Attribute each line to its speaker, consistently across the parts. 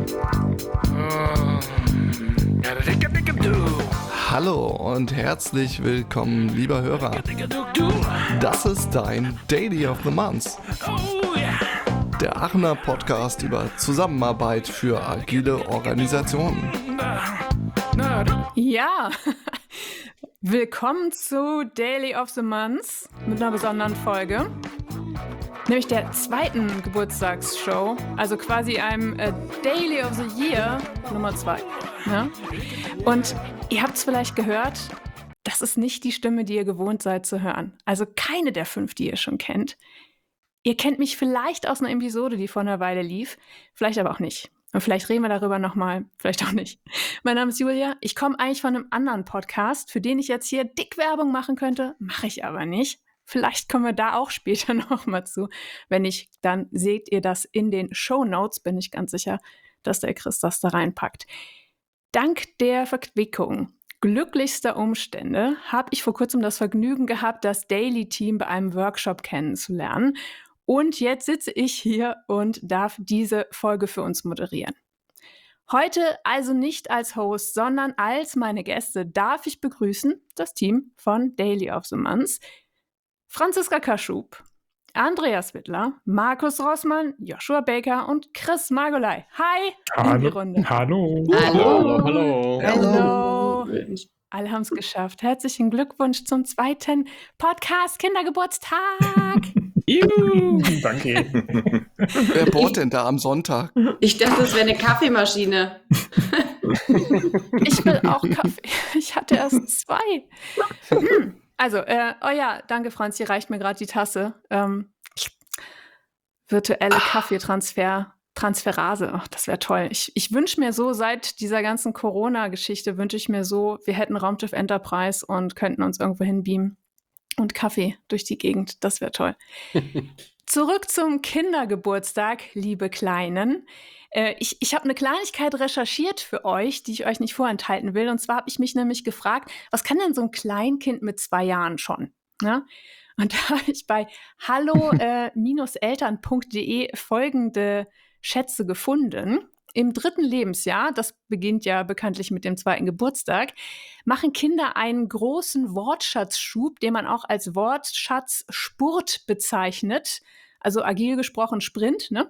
Speaker 1: Hallo und herzlich willkommen, lieber Hörer. Das ist dein Daily of the Month. Der Aachener Podcast über Zusammenarbeit für agile Organisationen.
Speaker 2: Ja, willkommen zu Daily of the Month mit einer besonderen Folge, nämlich der zweiten Geburtstagsshow, also quasi einem Daily of the Year Nummer 2. Ja? Und ihr habt es vielleicht gehört, das ist nicht die Stimme, die ihr gewohnt seid zu hören. Also keine der 5, die ihr schon kennt. Ihr kennt mich vielleicht aus einer Episode, die vor einer Weile lief, vielleicht aber auch nicht. Und vielleicht reden wir darüber nochmal, vielleicht auch nicht. Mein Name ist Julia, ich komme eigentlich von einem anderen Podcast, für den ich jetzt hier dick Werbung machen könnte, mache ich aber nicht. Vielleicht kommen wir da auch später nochmal zu. Wenn nicht, dann seht ihr das in den Shownotes, bin ich ganz sicher, dass der Chris das da reinpackt. Dank der Verquickung glücklichster Umstände habe ich vor kurzem das Vergnügen gehabt, das Daily-Team bei einem Workshop kennenzulernen. Und jetzt sitze ich hier und darf diese Folge für uns moderieren. Heute also nicht als Host, sondern als meine Gäste darf ich begrüßen das Team von Daily of the Month. Franziska Kaschub, Andreas Wittler, Markus Rossmann, Joshua Baker und Chris Margolay. Hi in die Runde.
Speaker 3: Hallo.
Speaker 2: Hallo. Alle haben es geschafft. Herzlichen Glückwunsch zum 2. Podcast-Kindergeburtstag.
Speaker 3: Juhu, danke.
Speaker 1: Wer bohrt denn da am Sonntag?
Speaker 4: Ich dachte, das wäre eine Kaffeemaschine.
Speaker 2: Ich will auch Kaffee. Ich hatte erst 2. Also, oh ja, danke Franz, hier reicht mir gerade die Tasse. Virtuelle Kaffeetransferase, ach, das wäre toll. Ich wünsche mir so, seit dieser ganzen Corona-Geschichte wünsche ich mir so, wir hätten Raumschiff Enterprise und könnten uns irgendwo hinbeamen und Kaffee durch die Gegend, das wäre toll. Zurück zum Kindergeburtstag, liebe Kleinen. Ich habe eine Kleinigkeit recherchiert für euch, die ich euch nicht vorenthalten will. Und zwar habe ich mich nämlich gefragt, was kann denn so ein Kleinkind mit 2 Jahren schon? Ja? Und da habe ich bei hallo-eltern.de folgende Schätze gefunden. Im 3. Lebensjahr, das beginnt ja bekanntlich mit dem 2. Geburtstag, machen Kinder einen großen Wortschatzschub, den man auch als Wortschatzspurt bezeichnet. Also agil gesprochen Sprint, ne?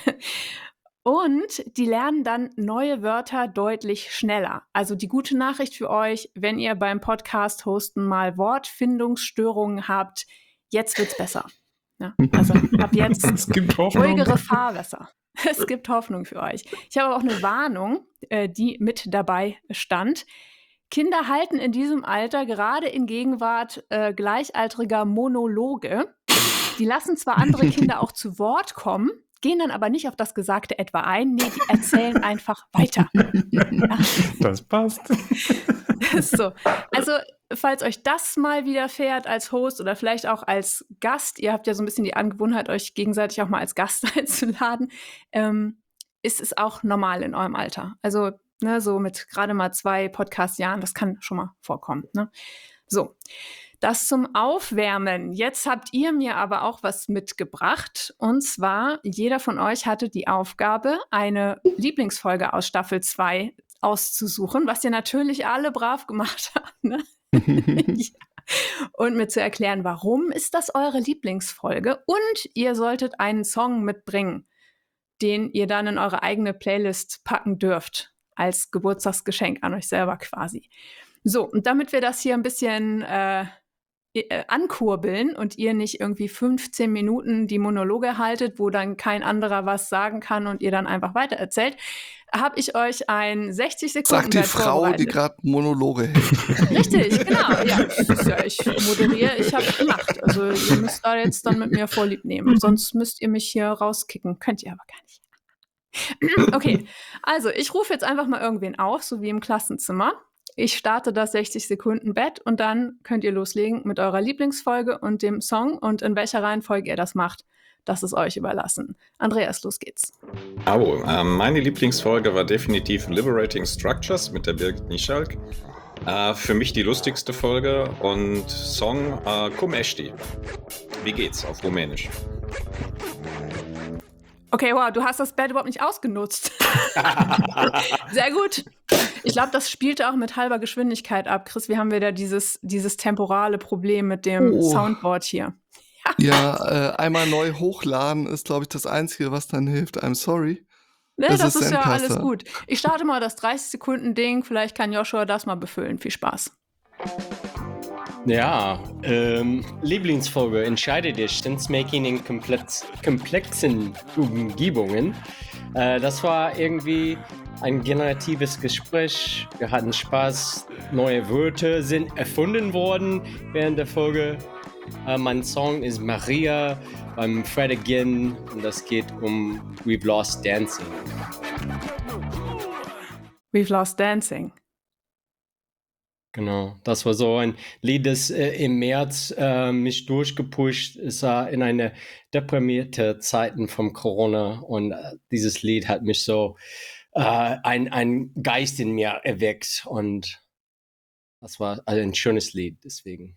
Speaker 2: Und die lernen dann neue Wörter deutlich schneller. Also die gute Nachricht für euch, wenn ihr beim Podcast-Hosten mal Wortfindungsstörungen habt, jetzt wird's besser. Ja, also ab jetzt ruhigere Fahrwässer. Es gibt Hoffnung für euch. Ich habe auch eine Warnung, die mit dabei stand. Kinder halten in diesem Alter gerade in Gegenwart gleichaltriger Monologe. Die lassen zwar andere Kinder auch zu Wort kommen, gehen dann aber nicht auf das Gesagte etwa ein. Nee, die erzählen einfach weiter. Ja.
Speaker 3: Das passt.
Speaker 2: So. Also, falls euch das mal widerfährt als Host oder vielleicht auch als Gast, ihr habt ja so ein bisschen die Angewohnheit, euch gegenseitig auch mal als Gast einzuladen, ist es auch normal in eurem Alter. Also, ne, so mit gerade mal 2 Podcast-Jahren, das kann schon mal vorkommen. Ne? So. Das zum Aufwärmen. Jetzt habt ihr mir aber auch was mitgebracht. Und zwar, jeder von euch hatte die Aufgabe, eine Lieblingsfolge aus Staffel 2 auszusuchen, was ihr natürlich alle brav gemacht habt. Ne? Ja. Und mir zu erklären, warum ist das eure Lieblingsfolge? Und ihr solltet einen Song mitbringen, den ihr dann in eure eigene Playlist packen dürft, als Geburtstagsgeschenk an euch selber quasi. So, und damit wir das hier ein bisschen ankurbeln und ihr nicht irgendwie 15 Minuten die Monologe haltet, wo dann kein anderer was sagen kann und ihr dann einfach weitererzählt, habe ich euch ein 60 Sekunden
Speaker 1: Sagt die Frau, die gerade Monologe hält.
Speaker 2: Richtig, genau. Ja, ich moderiere, ich habe gemacht. Also ihr müsst da jetzt dann mit mir Vorlieb nehmen. Sonst müsst ihr mich hier rauskicken. Könnt ihr aber gar nicht. Okay, also ich rufe jetzt einfach mal irgendwen auf, so wie im Klassenzimmer. Ich starte das 60-Sekunden-Bett und dann könnt ihr loslegen mit eurer Lieblingsfolge und dem Song. Und in welcher Reihenfolge ihr das macht, das ist euch überlassen. Andreas, los geht's.
Speaker 5: Meine Lieblingsfolge war definitiv Liberating Structures mit der Birgit Nischalk. Für mich die lustigste Folge und Song Cum Esti. Wie geht's auf Rumänisch?
Speaker 2: Okay, wow, du hast das Bett überhaupt nicht ausgenutzt. Sehr gut. Ich glaube, das spielte auch mit halber Geschwindigkeit ab. Chris, wir haben wieder dieses temporale Problem mit dem Soundboard hier.
Speaker 1: Ja, einmal neu hochladen ist, glaube ich, das Einzige, was dann hilft. I'm sorry.
Speaker 2: Nee, das ist ja
Speaker 1: Zencaster.
Speaker 2: alles gut. Ich starte mal das 30-Sekunden-Ding. Vielleicht kann Joshua das mal befüllen. Viel Spaß.
Speaker 6: Ja, Lieblingsfolge. Entscheide dich. Sensemaking in komplexen Umgebungen. Das war irgendwie ein generatives Gespräch. Wir hatten Spaß. Neue Wörter sind erfunden worden während der Folge. Mein Song ist Maria beim Fred Again. Und das geht um We've Lost Dancing.
Speaker 2: We've Lost Dancing.
Speaker 6: Genau, das war so ein Lied, das im März mich durchgepusht ist, in eine deprimierte Zeiten vom Corona, und dieses Lied hat mich so ein Geist in mir erweckt, und das war ein schönes Lied, deswegen.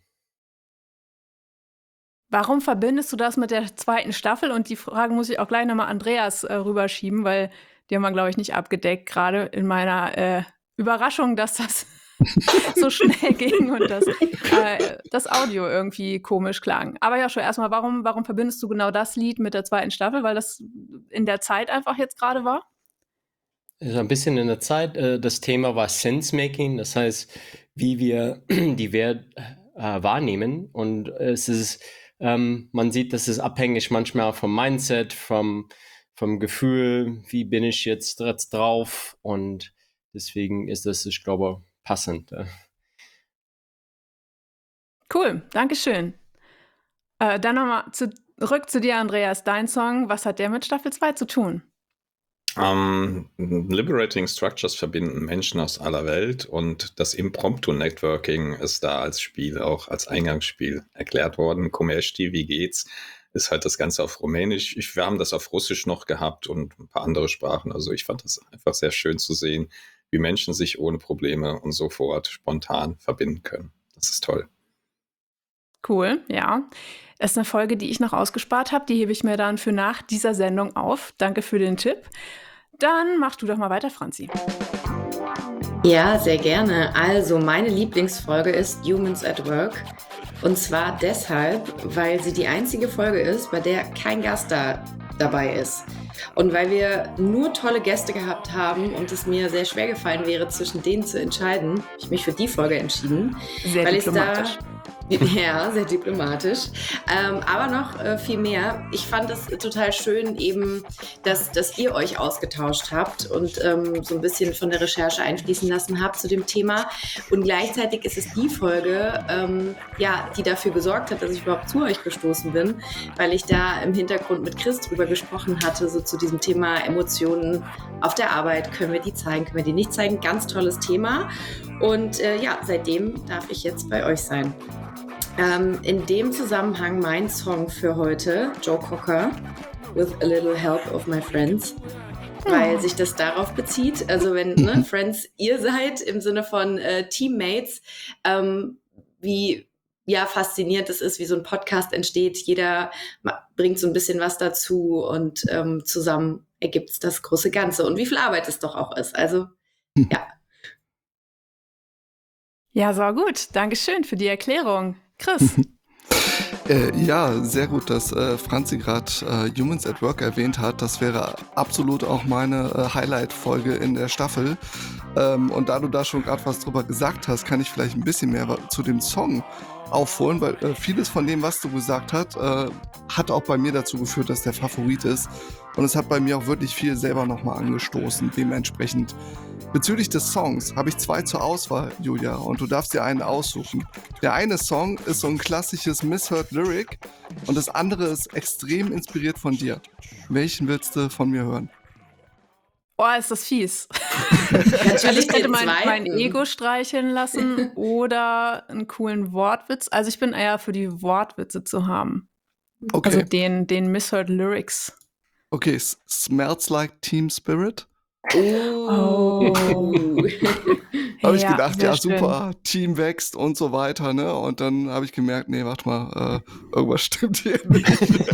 Speaker 2: Warum verbindest du das mit der zweiten Staffel? Und die Frage muss ich auch gleich nochmal Andreas rüberschieben, weil die haben wir, glaube ich, nicht abgedeckt, gerade in meiner Überraschung, dass das so schnell ging und das Audio irgendwie komisch klang. Aber ja, schon erstmal, warum verbindest du genau das Lied mit der zweiten Staffel? Weil das in der Zeit einfach jetzt gerade war?
Speaker 6: Also ein bisschen in der Zeit. Das Thema war Sensemaking, das heißt, wie wir die Welt wahrnehmen. Und es ist, man sieht, das ist abhängig manchmal vom Mindset, vom Gefühl, wie bin ich jetzt drauf. Und deswegen ist das, ich glaube, passend.
Speaker 2: Cool, Dankeschön. Dann nochmal zurück zu dir, Andreas. Dein Song, was hat der mit Staffel 2 zu tun?
Speaker 5: Liberating Structures verbinden Menschen aus aller Welt, und das Impromptu-Networking ist da als Spiel, auch als Eingangsspiel erklärt worden. Komeshti, wie geht's? Ist halt das Ganze auf Rumänisch. Wir haben das auf Russisch noch gehabt und ein paar andere Sprachen. Also ich fand das einfach sehr schön zu sehen, wie Menschen sich ohne Probleme und sofort spontan verbinden können. Das ist toll.
Speaker 2: Cool, ja. Das ist eine Folge, die ich noch ausgespart habe. Die hebe ich mir dann für nach dieser Sendung auf. Danke für den Tipp. Dann mach du doch mal weiter, Franzi.
Speaker 4: Ja, sehr gerne. Also, meine Lieblingsfolge ist Humans at Work. Und zwar deshalb, weil sie die einzige Folge ist, bei der kein Gast dabei ist. Und weil wir nur tolle Gäste gehabt haben und es mir sehr schwer gefallen wäre, zwischen denen zu entscheiden, habe ich mich für die Folge entschieden.
Speaker 2: Sehr
Speaker 4: weil
Speaker 2: diplomatisch.
Speaker 4: Ja, sehr diplomatisch. Aber noch viel mehr. Ich fand es total schön eben, dass ihr euch ausgetauscht habt und so ein bisschen von der Recherche einfließen lassen habt zu dem Thema. Und gleichzeitig ist es die Folge, die dafür gesorgt hat, dass ich überhaupt zu euch gestoßen bin, weil ich da im Hintergrund mit Chris drüber gesprochen hatte, so zu diesem Thema Emotionen auf der Arbeit. Können wir die zeigen, können wir die nicht zeigen? Ganz tolles Thema. Und seitdem darf ich jetzt bei euch sein. In dem Zusammenhang mein Song für heute, Joe Cocker, With a Little Help of My Friends, weil sich das darauf bezieht, also wenn Friends ihr seid, im Sinne von Teammates, wie faszinierend es ist, wie so ein Podcast entsteht. Jeder bringt so ein bisschen was dazu und zusammen ergibt es das große Ganze. Und wie viel Arbeit es doch auch ist. Also, ja.
Speaker 2: Ja, so gut. Dankeschön für die Erklärung. Chris.
Speaker 1: Ja, sehr gut, dass Franzi gerade Humans at Work erwähnt hat. Das wäre absolut auch meine Highlight-Folge in der Staffel. Und da du da schon gerade was drüber gesagt hast, kann ich vielleicht ein bisschen mehr zu dem Song aufholen, weil vieles von dem, was du gesagt hast, hat auch bei mir dazu geführt, dass der Favorit ist. Und es hat bei mir auch wirklich viel selber nochmal angestoßen, dementsprechend. Bezüglich des Songs habe ich 2 zur Auswahl, Julia, und du darfst dir einen aussuchen. Der eine Song ist so ein klassisches Misheard Lyric und das andere ist extrem inspiriert von dir. Welchen willst du von mir hören?
Speaker 2: Oh, ist das fies.
Speaker 4: Natürlich
Speaker 2: ich könnte
Speaker 4: den
Speaker 2: mein
Speaker 4: zweiten.
Speaker 2: Ego streicheln lassen oder einen coolen Wortwitz. Also ich bin eher für die Wortwitze zu haben.
Speaker 1: Okay.
Speaker 2: Also den Misheard Lyrics.
Speaker 1: Okay, Smells Like Team Spirit?
Speaker 2: Oh.
Speaker 1: Habe ich gedacht,
Speaker 2: sehr
Speaker 1: ja
Speaker 2: schön.
Speaker 1: super, Team wächst und so weiter, ne? Und dann habe ich gemerkt, nee, warte mal, irgendwas stimmt hier nicht.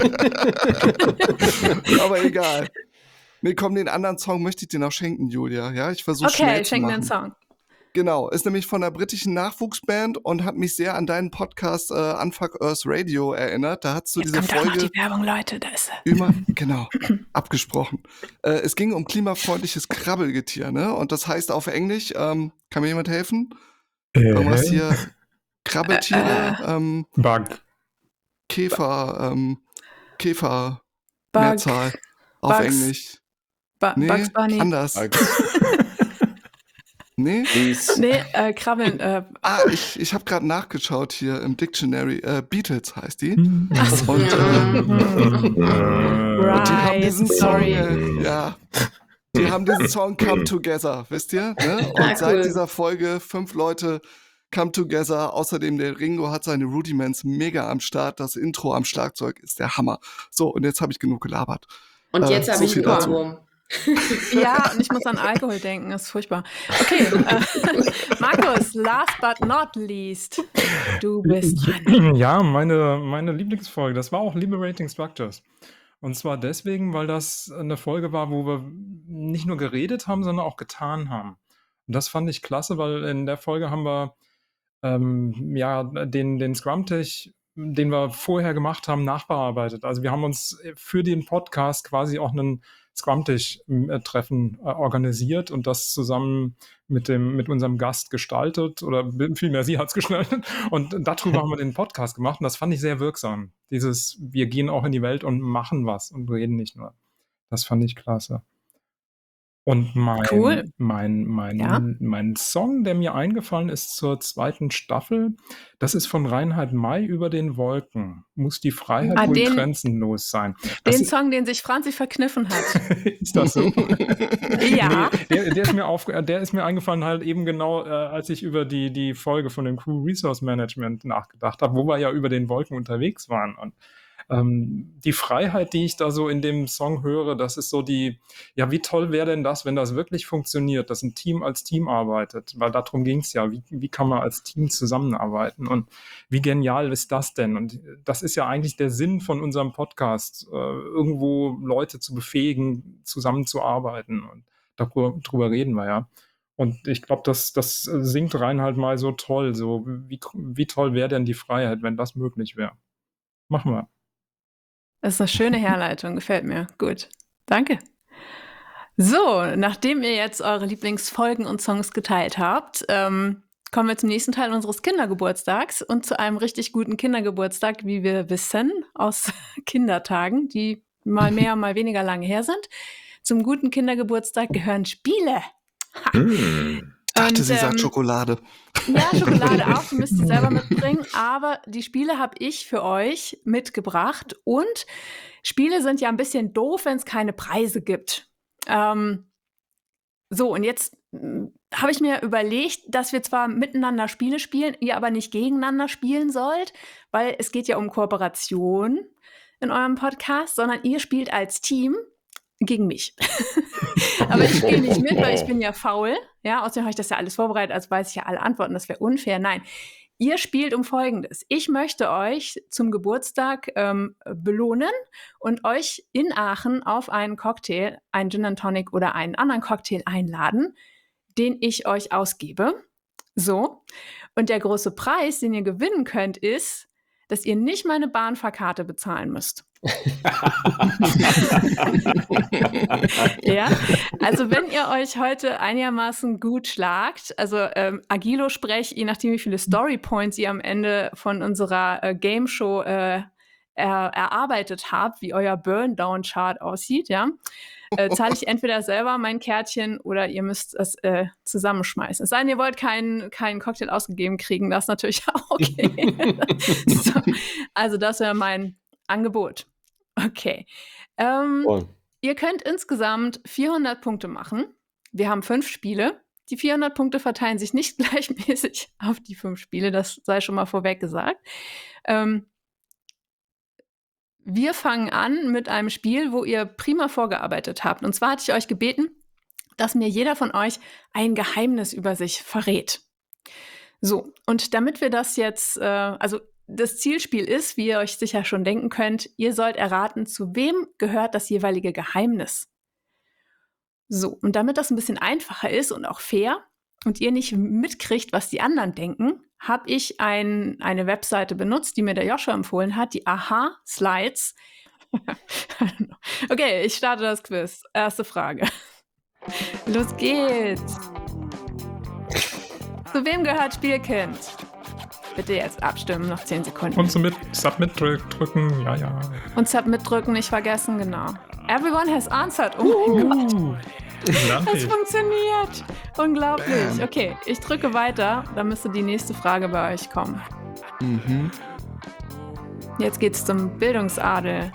Speaker 1: Aber egal. Nee, komm, den anderen Song möchte ich dir noch schenken, Julia. Ja, ich versuche schnell
Speaker 2: Okay,
Speaker 1: zu
Speaker 2: schenk mir
Speaker 1: machen.
Speaker 2: einen Song.
Speaker 1: Genau, ist nämlich von einer britischen Nachwuchsband und hat mich sehr an deinen Podcast Unfuck Earth Radio erinnert. Da hast du
Speaker 2: Jetzt
Speaker 1: diese
Speaker 2: kommt doch noch
Speaker 1: Folge
Speaker 2: die Werbung, Leute. Da ist sie.
Speaker 1: immer, genau, abgesprochen. Es ging um klimafreundliches Krabbelgetier, ne? Und das heißt auf Englisch, kann mir jemand helfen? Irgendwas hier, Krabbeltiere,
Speaker 3: Bug.
Speaker 1: Käfer, Käfer,
Speaker 2: Bug,
Speaker 1: Mehrzahl, auf
Speaker 2: Bugs,
Speaker 1: Englisch. Nee,
Speaker 2: Bugs Bunny.
Speaker 1: anders. Nee?
Speaker 6: Please.
Speaker 2: Nee, Krabbeln.
Speaker 1: Ich habe gerade nachgeschaut hier im Dictionary. Beatles heißt die.
Speaker 2: Ach so.
Speaker 1: Und,
Speaker 2: Mhm.
Speaker 1: und die haben
Speaker 2: Right,
Speaker 1: diesen
Speaker 2: sorry.
Speaker 1: Song, ja, die haben diesen Song Come Together, wisst ihr? Ne? Und seit
Speaker 4: cool.
Speaker 1: dieser Folge 5 Leute Come Together. Außerdem der Ringo hat seine Rudiments mega am Start. Das Intro am Schlagzeug ist der Hammer. So, und jetzt habe ich genug gelabert.
Speaker 4: Und jetzt habe
Speaker 1: so
Speaker 4: ich
Speaker 1: viel
Speaker 4: einen
Speaker 1: dazu.
Speaker 4: Ohrwurm.
Speaker 2: Ja, und ich muss an Alkohol denken, das ist furchtbar. Okay, Markus, last but not least, du bist dran.
Speaker 3: Ja, meine Lieblingsfolge, das war auch Liberating Structures. Und zwar deswegen, weil das eine Folge war, wo wir nicht nur geredet haben, sondern auch getan haben. Und das fand ich klasse, weil in der Folge haben wir den Scrum-Tech, den wir vorher gemacht haben, nachbearbeitet. Also wir haben uns für den Podcast quasi auch einen Scrum-Tech-Treffen organisiert und das zusammen mit unserem Gast gestaltet, oder vielmehr sie hat es gestaltet, und darüber haben wir den Podcast gemacht und das fand ich sehr wirksam. Wir gehen auch in die Welt und machen was und reden nicht nur. Das fand ich klasse. Und
Speaker 2: Cool.
Speaker 3: mein Song, der mir eingefallen ist zur 2. Staffel, das ist von Reinhard May, Über den Wolken. Muss die Freiheit wohl grenzenlos sein.
Speaker 2: Den Song, den sich Franzi verkniffen hat.
Speaker 3: Ist das so?
Speaker 2: Ja.
Speaker 3: Nee, der ist mir eingefallen halt eben genau, als ich über die Folge von dem Crew Resource Management nachgedacht habe, wo wir ja über den Wolken unterwegs waren. Und die Freiheit, die ich da so in dem Song höre, das ist so wie toll wäre denn das, wenn das wirklich funktioniert, dass ein Team als Team arbeitet, weil darum ging es ja, wie kann man als Team zusammenarbeiten und wie genial ist das denn? Und das ist ja eigentlich der Sinn von unserem Podcast, irgendwo Leute zu befähigen, zusammenzuarbeiten, und darüber reden wir ja. Und ich glaube, das singt Reinhard mal so toll, so wie toll wäre denn die Freiheit, wenn das möglich wäre. Machen wir.
Speaker 2: Das ist eine schöne Herleitung, gefällt mir. Gut, danke. So, nachdem ihr jetzt eure Lieblingsfolgen und Songs geteilt habt, kommen wir zum nächsten Teil unseres Kindergeburtstags und zu einem richtig guten Kindergeburtstag, wie wir wissen, aus Kindertagen, die mal mehr, mal weniger lange her sind. Zum guten Kindergeburtstag gehören Spiele.
Speaker 1: Ich dachte, sie sagt Schokolade.
Speaker 2: Ja, Schokolade auch, die müsst ihr selber mitbringen, aber die Spiele habe ich für euch mitgebracht und Spiele sind ja ein bisschen doof, wenn es keine Preise gibt. So, und jetzt habe ich mir überlegt, dass wir zwar miteinander Spiele spielen, ihr aber nicht gegeneinander spielen sollt, weil es geht ja um Kooperation in eurem Podcast, sondern ihr spielt als Team gegen mich. Aber ich spiele nicht mit, weil ich bin ja faul. Ja, außerdem habe ich das ja alles vorbereitet, also weiß ich ja alle Antworten, das wäre unfair. Nein, ihr spielt um Folgendes. Ich möchte euch zum Geburtstag belohnen und euch in Aachen auf einen Cocktail, einen Gin and Tonic oder einen anderen Cocktail einladen, den ich euch ausgebe. So. Und der große Preis, den ihr gewinnen könnt, ist, dass ihr nicht meine Bahnfahrkarte bezahlen müsst. Ja, also wenn ihr euch heute einigermaßen gut schlagt, also Agilo-Sprech, je nachdem wie viele Storypoints ihr am Ende von unserer Game Show erarbeitet habt, wie euer Burn-Down-Chart aussieht, ja, zahle ich entweder selber mein Kärtchen oder ihr müsst es zusammenschmeißen. Es sei denn, ihr wollt keinen Cocktail ausgegeben kriegen, das ist natürlich auch okay. So, also das wäre mein Angebot. Okay. Ihr könnt insgesamt 400 Punkte machen. Wir haben 5 Spiele. Die 400 Punkte verteilen sich nicht gleichmäßig auf die 5 Spiele, das sei schon mal vorweg gesagt. Wir fangen an mit einem Spiel, wo ihr prima vorgearbeitet habt. Und zwar hatte ich euch gebeten, dass mir jeder von euch ein Geheimnis über sich verrät. So, und damit wir das jetzt, also das Zielspiel ist, wie ihr euch sicher schon denken könnt, ihr sollt erraten, zu wem gehört das jeweilige Geheimnis. So, und damit das ein bisschen einfacher ist und auch fair und ihr nicht mitkriegt, was die anderen denken, habe ich eine Webseite benutzt, die mir der Joshua empfohlen hat, die Aha-Slides. Okay, ich starte das Quiz. Erste Frage. Los geht's. Zu wem gehört Spielkind? Bitte jetzt abstimmen, noch 10 Sekunden.
Speaker 3: Und Submit drücken, ja.
Speaker 2: Und Submit drücken, nicht vergessen, genau. Everyone has answered. Oh mein Gott. Es funktioniert. Unglaublich.
Speaker 1: Bam.
Speaker 2: Okay, ich drücke weiter. Dann müsste die nächste Frage bei euch kommen.
Speaker 1: Mhm.
Speaker 2: Jetzt geht's zum Bildungsadel.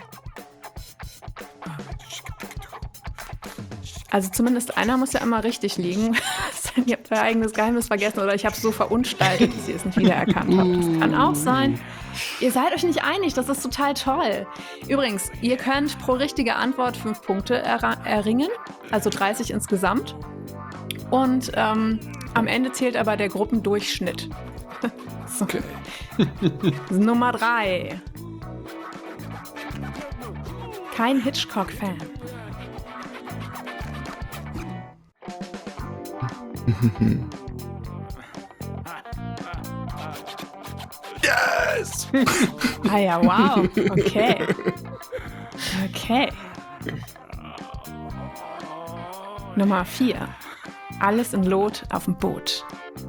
Speaker 2: Also zumindest einer muss ja immer richtig liegen. Ihr habt euer eigenes Geheimnis vergessen oder ich habe es so verunstaltet, dass ihr es nicht wiedererkannt habt. Das kann auch sein. Ihr seid euch nicht einig, das ist total toll. Übrigens, ihr könnt pro richtige Antwort 5 Punkte erringen, also 30 insgesamt. Und am Ende zählt aber der Gruppendurchschnitt. So.
Speaker 1: Okay.
Speaker 2: Nummer 3. Kein Hitchcock-Fan.
Speaker 1: Yes!
Speaker 2: Ah ja, wow. Okay. Okay. Nummer 4. Alles in Lot auf dem Boot.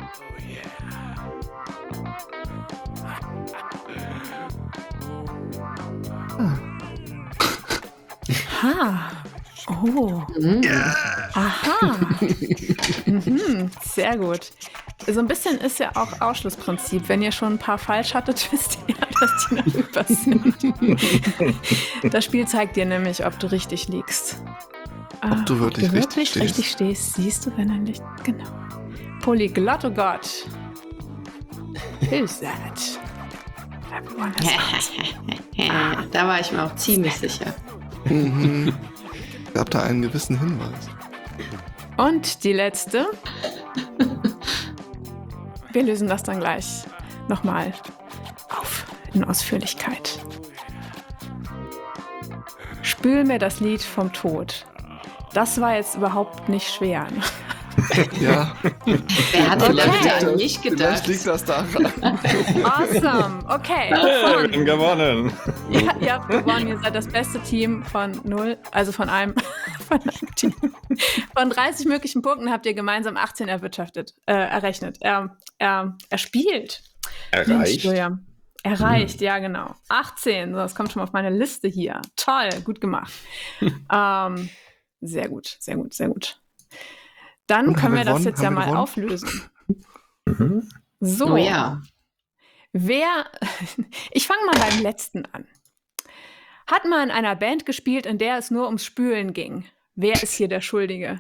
Speaker 2: Ha. Oh. Aha. Mhm. Sehr gut. So ein bisschen ist ja auch Ausschlussprinzip. Wenn ihr schon ein paar falsch hattet, wisst ihr ja, dass die noch über sind. Das Spiel zeigt dir nämlich, ob du richtig liegst.
Speaker 1: Ob du wirklich
Speaker 2: richtig stehst, siehst du, wenn er nicht. Genau. Polyglott, oh Gott. Who's that? Everyone has answered.
Speaker 4: Da war ich mir auch ziemlich sicher.
Speaker 1: Mhm. Ich habe da einen gewissen Hinweis.
Speaker 2: Und die letzte. Wir lösen das dann gleich nochmal auf in Ausführlichkeit. Spül mir das Lied vom Tod. Das war jetzt überhaupt nicht schwer. Ne?
Speaker 1: Ja.
Speaker 4: Wer hat denn da
Speaker 2: Okay.
Speaker 4: bitte an mich
Speaker 1: Vielleicht
Speaker 4: gedacht?
Speaker 1: liegt das daran.
Speaker 2: Awesome. Okay.
Speaker 5: Wir haben gewonnen.
Speaker 2: Ja, ihr habt gewonnen. Ihr seid das beste Team von 0, also von einem Team. Von 30 möglichen Punkten habt ihr gemeinsam 18 errechnet. Er spielt. Mensch,
Speaker 5: Erreicht.
Speaker 2: Julian. Erreicht, ja genau. 18, so, das kommt schon mal auf meine Liste hier. Toll, gut gemacht. Sehr gut, sehr gut, sehr gut. Dann
Speaker 1: Und
Speaker 2: können
Speaker 1: haben
Speaker 2: wir
Speaker 1: wir
Speaker 2: das
Speaker 1: gewonnen?
Speaker 2: jetzt ja
Speaker 1: Haben wir
Speaker 2: mal
Speaker 1: gewonnen?
Speaker 2: auflösen.
Speaker 5: Mhm.
Speaker 2: So,
Speaker 4: Oh ja.
Speaker 2: ich fange mal beim letzten an. Hat mal in einer Band gespielt, in der es nur ums Spülen ging. Wer ist hier der Schuldige?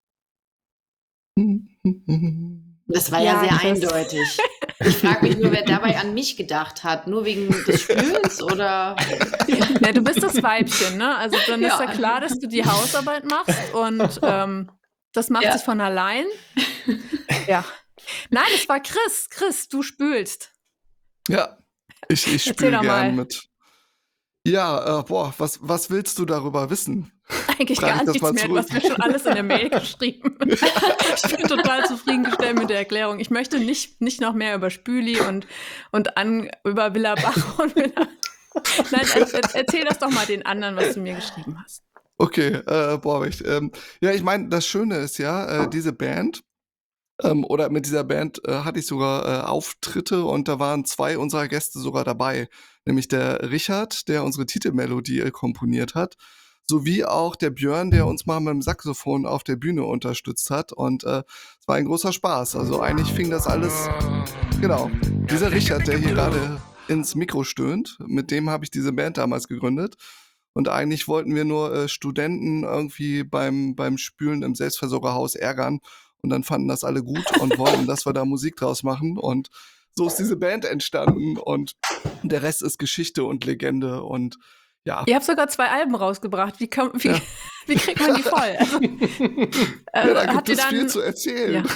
Speaker 4: Das war
Speaker 2: Ja,
Speaker 4: ja sehr
Speaker 2: das-
Speaker 4: eindeutig. Ich frage mich nur, wer dabei an mich gedacht hat. Nur wegen des Spülens oder?
Speaker 2: Ja, du bist das Weibchen, ne? Also dann ist
Speaker 4: Ja.
Speaker 2: ja klar, dass du die Hausarbeit machst und das macht
Speaker 4: Ja.
Speaker 2: sich von allein. Ja. Nein, es war Chris. Chris, du spülst.
Speaker 1: Ja, ich
Speaker 2: Erzähl
Speaker 1: spiele
Speaker 2: doch mal.
Speaker 1: gern mit. Ja, was willst du darüber wissen?
Speaker 2: Eigentlich
Speaker 1: Frag ich
Speaker 2: gar
Speaker 1: das
Speaker 2: nichts
Speaker 1: mal
Speaker 2: mehr. Du hast
Speaker 1: zurück.
Speaker 2: mir schon alles in der Mail geschrieben. Ich bin total zufriedengestellt mit der Erklärung. Ich möchte nicht noch mehr über Spüli und über Villa Bach und Villa. Nein, erzähl das doch mal den anderen, was du mir geschrieben hast.
Speaker 1: Okay, ja, ich meine, das Schöne ist ja, diese Band, oder mit dieser Band hatte ich sogar Auftritte und da waren 2 unserer Gäste sogar dabei. Nämlich der Richard, der unsere Titelmelodie komponiert hat, sowie auch der Björn, der uns mal mit dem Saxophon auf der Bühne unterstützt hat. Und es war ein großer Spaß. Also eigentlich fing das alles, genau, dieser Richard, der hier gerade ins Mikro stöhnt, mit dem habe ich diese Band damals gegründet. Und eigentlich wollten wir nur Studenten irgendwie beim Spülen im Selbstversorgerhaus ärgern. Und dann fanden das alle gut und wollten, dass wir da Musik draus machen. Und so ist diese Band entstanden. Und der Rest ist Geschichte und Legende. Und Ja.
Speaker 2: Ihr habt sogar 2 Alben rausgebracht. Wie kriegt man die voll?
Speaker 1: Da
Speaker 2: habt
Speaker 1: gibt
Speaker 2: ihr
Speaker 1: es viel zu erzählen.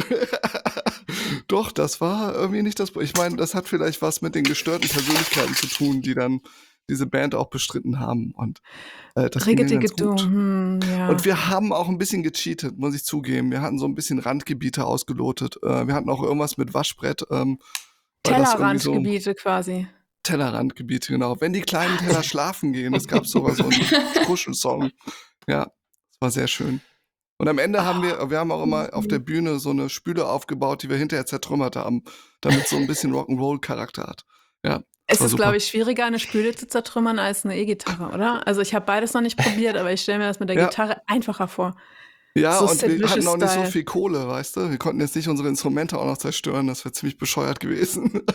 Speaker 1: Doch, das war irgendwie nicht das. Ich meine, das hat vielleicht was mit den gestörten Persönlichkeiten zu tun, die dann diese Band auch bestritten haben. Und das ging dann ganz gut.
Speaker 2: Ja.
Speaker 1: Und wir haben auch ein bisschen gecheatet, muss ich zugeben. Wir hatten so ein bisschen Randgebiete ausgelotet. Wir hatten auch irgendwas mit Waschbrett.
Speaker 2: Tellerrandgebiete quasi.
Speaker 1: Tellerrandgebiete, genau. Wenn die kleinen Teller schlafen gehen, es gab sogar so einen Kuschelsong. Ja, das war sehr schön. Und am Ende haben wir haben auch immer auf der Bühne so eine Spüle aufgebaut, die wir hinterher zertrümmert haben, damit es so ein bisschen Rock'n'Roll-Charakter hat. Ja,
Speaker 2: es ist, glaube ich, schwieriger, eine Spüle zu zertrümmern als eine E-Gitarre, oder? Also ich habe beides noch nicht probiert, aber ich stelle mir das mit der Gitarre einfacher vor.
Speaker 1: Ja,
Speaker 2: so
Speaker 1: und wir hatten auch nicht so
Speaker 2: Style.
Speaker 1: viel Kohle, weißt du? Wir konnten jetzt nicht unsere Instrumente auch noch zerstören, das wäre ziemlich bescheuert gewesen.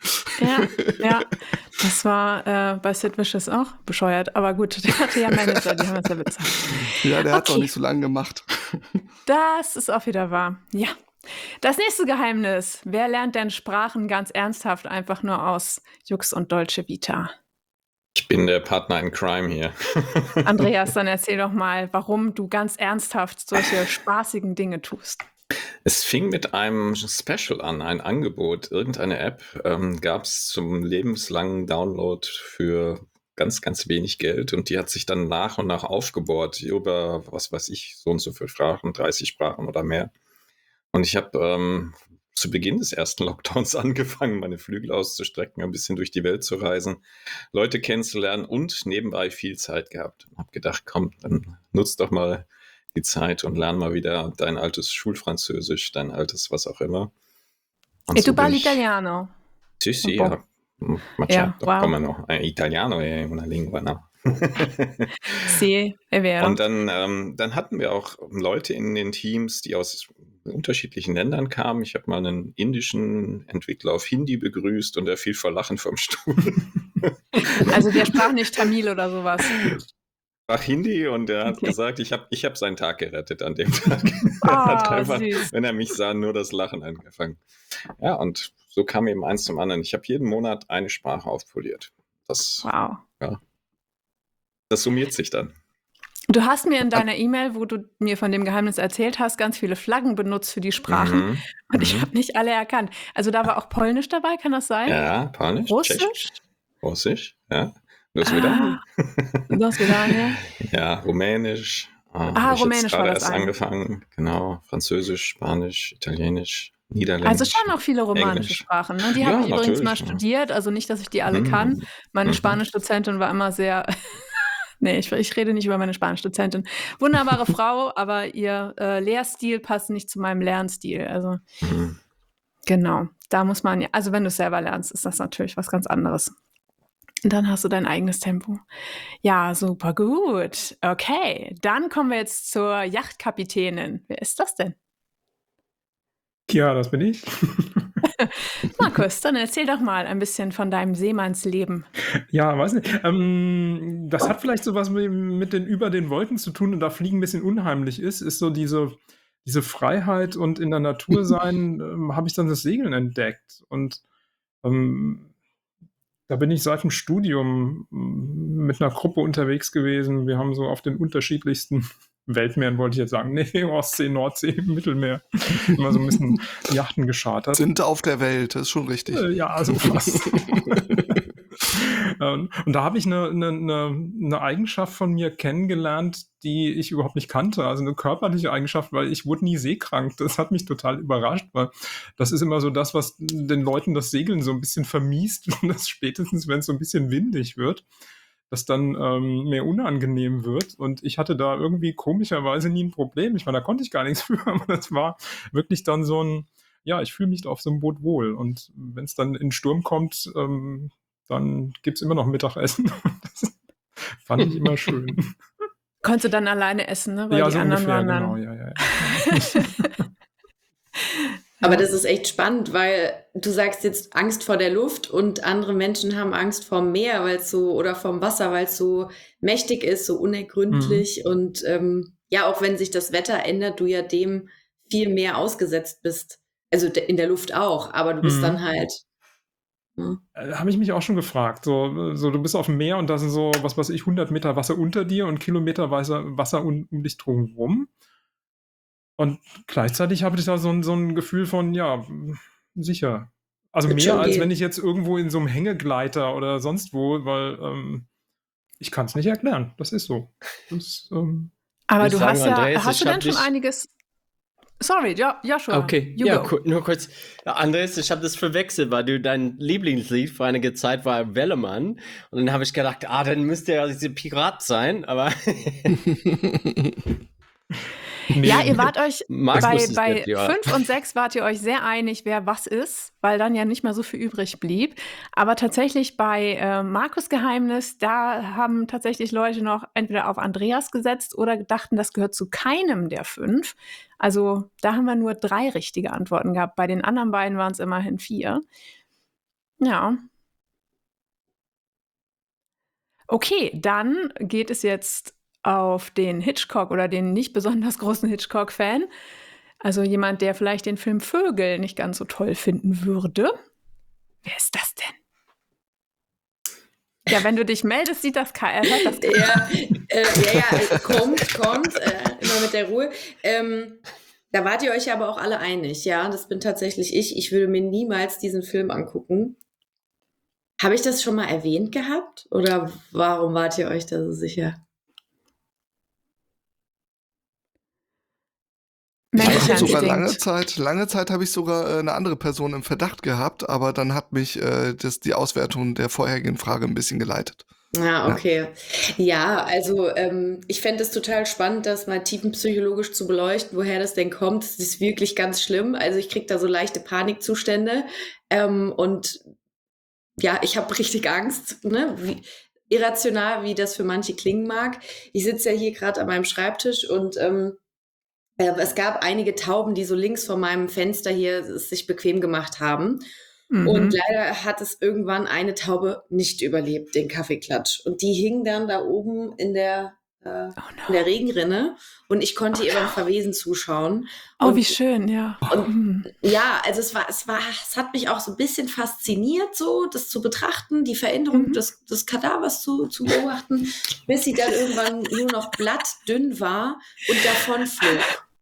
Speaker 2: Ja, das war bei Sid Vicious auch bescheuert, aber gut, der hatte ja Manager, die haben das ja bezahlt.
Speaker 1: Ja, der hat es auch nicht so lange gemacht.
Speaker 2: Das ist auch wieder wahr, ja. Das nächste Geheimnis, wer lernt denn Sprachen ganz ernsthaft einfach nur aus Jux und Dolce Vita?
Speaker 5: Ich bin der Partner in Crime hier.
Speaker 2: Andreas, dann erzähl doch mal, warum du ganz ernsthaft solche spaßigen Dinge tust.
Speaker 5: Es fing mit einem Special an, ein Angebot. Irgendeine App gab es zum lebenslangen Download für ganz, ganz wenig Geld und die hat sich dann nach und nach aufgebohrt über, was weiß ich, so und so viele Sprachen, 30 Sprachen oder mehr. Und ich habe zu Beginn des ersten Lockdowns angefangen, meine Flügel auszustrecken, ein bisschen durch die Welt zu reisen, Leute kennenzulernen und nebenbei viel Zeit gehabt. Und habe gedacht, komm, dann nutz doch mal die Zeit und lern mal wieder dein altes Schulfranzösisch, dein altes was auch immer. Und
Speaker 2: E tu
Speaker 5: bin
Speaker 2: parli
Speaker 5: ich-
Speaker 2: italiano?
Speaker 5: Sì, sì,
Speaker 2: Un po'.
Speaker 5: ja. Ma
Speaker 2: Ja,
Speaker 5: certo,
Speaker 2: wow.
Speaker 5: come no. Italiano è una lingua, no?
Speaker 2: Sì, è vero.
Speaker 5: Und dann hatten wir auch Leute in den Teams, die aus unterschiedlichen Ländern kamen. Ich habe mal einen indischen Entwickler auf Hindi begrüßt und der fiel vor Lachen vom Stuhl.
Speaker 2: Also der sprach nicht Tamil oder sowas.
Speaker 5: Sprach Hindi und er hat
Speaker 2: Okay.
Speaker 5: gesagt, ich hab seinen Tag gerettet an dem Tag. Er hat einfach,
Speaker 2: süß.
Speaker 5: wenn er mich sah, nur das Lachen angefangen. Ja, und so kam eben eins zum anderen. Ich habe jeden Monat eine Sprache aufpoliert. Das
Speaker 2: Wow.
Speaker 5: summiert sich dann.
Speaker 2: Du hast mir in deiner E-Mail, wo du mir von dem Geheimnis erzählt hast, ganz viele Flaggen benutzt für die Sprachen.
Speaker 5: Mhm.
Speaker 2: Und ich habe nicht alle erkannt. Also da war auch Polnisch dabei, kann das sein?
Speaker 5: Ja, Polnisch,
Speaker 2: Russisch?
Speaker 5: Tschechisch, Russisch, ja. Das wieder.
Speaker 2: Das wieder,
Speaker 5: Ja, Rumänisch.
Speaker 2: Rumänisch
Speaker 5: ich jetzt
Speaker 2: war
Speaker 5: gerade
Speaker 2: das
Speaker 5: erst
Speaker 2: eine.
Speaker 5: angefangen. Genau, Französisch, Spanisch, Italienisch, Niederländisch.
Speaker 2: Also schon auch viele romanische
Speaker 5: Englisch.
Speaker 2: Sprachen. Ne? Die
Speaker 5: Ja,
Speaker 2: habe ich übrigens mal
Speaker 5: natürlich, ja.
Speaker 2: studiert. Also nicht, dass ich die alle
Speaker 5: Mhm.
Speaker 2: kann. Meine
Speaker 5: Mhm.
Speaker 2: Spanischdozentin war immer sehr... Nee, ich rede nicht über meine Spanischdozentin. Wunderbare Frau, aber ihr Lehrstil passt nicht zu meinem Lernstil. Also
Speaker 5: Mhm.
Speaker 2: genau, da muss man ja, also wenn du es selber lernst, ist das natürlich was ganz anderes. Und dann hast du dein eigenes Tempo. Ja, super gut. Okay, dann kommen wir jetzt zur Yachtkapitänin. Wer ist das denn?
Speaker 3: Ja, das bin ich.
Speaker 2: Markus, dann erzähl doch mal ein bisschen von deinem Seemannsleben.
Speaker 3: Ja, weiß nicht. Das hat vielleicht so was mit den über den Wolken zu tun und da Fliegen ein bisschen unheimlich ist so diese Freiheit und in der Natur sein, habe ich dann das Segeln entdeckt. Und da bin ich seit dem Studium mit einer Gruppe unterwegs gewesen. Wir haben so auf den unterschiedlichsten Weltmeeren, wollte ich jetzt sagen. Nee, Ostsee, Nordsee, Mittelmeer. Immer so ein bisschen Yachten geschartert.
Speaker 1: Sind auf der Welt, das ist schon richtig.
Speaker 3: Ja, so fast. Und da habe ich eine Eigenschaft von mir kennengelernt, die ich überhaupt nicht kannte. Also eine körperliche Eigenschaft, weil ich wurde nie seekrank. Das hat mich total überrascht, weil das ist immer so das, was den Leuten das Segeln so ein bisschen vermiest. Und das spätestens, wenn es so ein bisschen windig wird, das dann mehr unangenehm wird. Und ich hatte da irgendwie komischerweise nie ein Problem. Ich meine, da konnte ich gar nichts für, aber das war wirklich dann so ein, ja, ich fühle mich da auf so einem Boot wohl. Und wenn es dann in den Sturm kommt, dann gibt es immer noch Mittagessen. Das fand ich immer schön.
Speaker 2: Konntest du dann alleine essen, ne? Weil
Speaker 3: Ja,
Speaker 2: die
Speaker 3: so
Speaker 2: anderen
Speaker 3: ungefähr,
Speaker 2: waren
Speaker 3: genau.
Speaker 2: dann.
Speaker 3: Ja.
Speaker 4: Aber das ist echt spannend, weil du sagst jetzt Angst vor der Luft und andere Menschen haben Angst vorm Meer, weil es so, oder vom Wasser, weil es so mächtig ist, so unergründlich. Und ja, auch wenn sich das Wetter ändert, du ja dem viel mehr ausgesetzt bist. Also in der Luft auch, aber du bist dann halt Ja.
Speaker 3: Habe ich mich auch schon gefragt. So, du bist auf dem Meer und da sind so, was weiß ich, 100 Meter Wasser unter dir und Kilometer Wasser um dich drumherum. Und gleichzeitig habe ich da so ein Gefühl von, ja, sicher. Also
Speaker 4: Wird
Speaker 3: mehr,
Speaker 4: schon
Speaker 3: als
Speaker 4: gehen.
Speaker 3: wenn ich jetzt irgendwo in so einem Hängegleiter oder sonst wo, weil ich kann es nicht erklären. Das ist so.
Speaker 2: Aber
Speaker 6: Ich
Speaker 2: du
Speaker 6: sagen,
Speaker 2: hast ja,
Speaker 6: Andreas,
Speaker 2: hast du
Speaker 6: ich
Speaker 2: denn
Speaker 6: hab
Speaker 2: schon
Speaker 6: dich-
Speaker 2: einiges? Sorry, Joshua.
Speaker 6: Okay,
Speaker 2: you
Speaker 6: ja,
Speaker 2: go.
Speaker 6: nur kurz. Ja, Andreas, ich habe das verwechselt, weil dein Lieblingslied vor einiger Zeit war Wellemann. Und dann habe ich gedacht, dann müsste ja diese Pirat sein, aber
Speaker 3: Nee,
Speaker 2: Ja, ihr wart euch
Speaker 6: Max muss es
Speaker 2: bei
Speaker 6: nicht, ja.
Speaker 2: 5 und 6 wart ihr euch sehr einig, wer was ist, weil dann ja nicht mehr so viel übrig blieb. Aber tatsächlich bei Markus Geheimnis, da haben tatsächlich Leute noch entweder auf Andreas gesetzt oder dachten, das gehört zu keinem der 5. Also da haben wir nur 3 richtige Antworten gehabt. Bei den anderen beiden waren es immerhin 4. Ja. Okay, dann geht es jetzt auf den Hitchcock oder den nicht besonders großen Hitchcock-Fan. Also jemand, der vielleicht den Film Vögel nicht ganz so toll finden würde. Wer ist das denn? Ja, wenn du dich meldest, hört das keiner.
Speaker 4: Kommt, immer mit der Ruhe. Da wart ihr euch aber auch alle einig, ja, das bin tatsächlich ich. Ich würde mir niemals diesen Film angucken. Habe ich das schon mal erwähnt gehabt? Oder warum wart ihr euch da so sicher?
Speaker 1: Ich
Speaker 2: Männlicher
Speaker 1: habe sogar
Speaker 2: Instinkt.
Speaker 1: lange Zeit habe ich sogar eine andere Person im Verdacht gehabt, aber dann hat mich die Auswertung der vorherigen Frage ein bisschen geleitet.
Speaker 4: Ja, okay. Ja, also ich fände es total spannend, das mal tiefenpsychologisch zu beleuchten, woher das denn kommt. Das ist wirklich ganz schlimm. Also ich kriege da so leichte Panikzustände und ja, ich habe richtig Angst, ne? Irrational, wie das für manche klingen mag. Ich sitze ja hier gerade an meinem Schreibtisch und es gab einige Tauben, die so links vor meinem Fenster hier es sich bequem gemacht haben. Und leider hat es irgendwann eine Taube nicht überlebt, den Kaffeeklatsch. Und die hing dann da oben in der Regenrinne und ich konnte ihr beim Verwesen zuschauen.
Speaker 2: Oh,
Speaker 4: und,
Speaker 2: wie schön, ja.
Speaker 4: Und ja, also es hat mich auch so ein bisschen fasziniert, so das zu betrachten, die Veränderung des Kadavers zu beobachten, bis sie dann irgendwann nur noch blattdünn war und davon flog.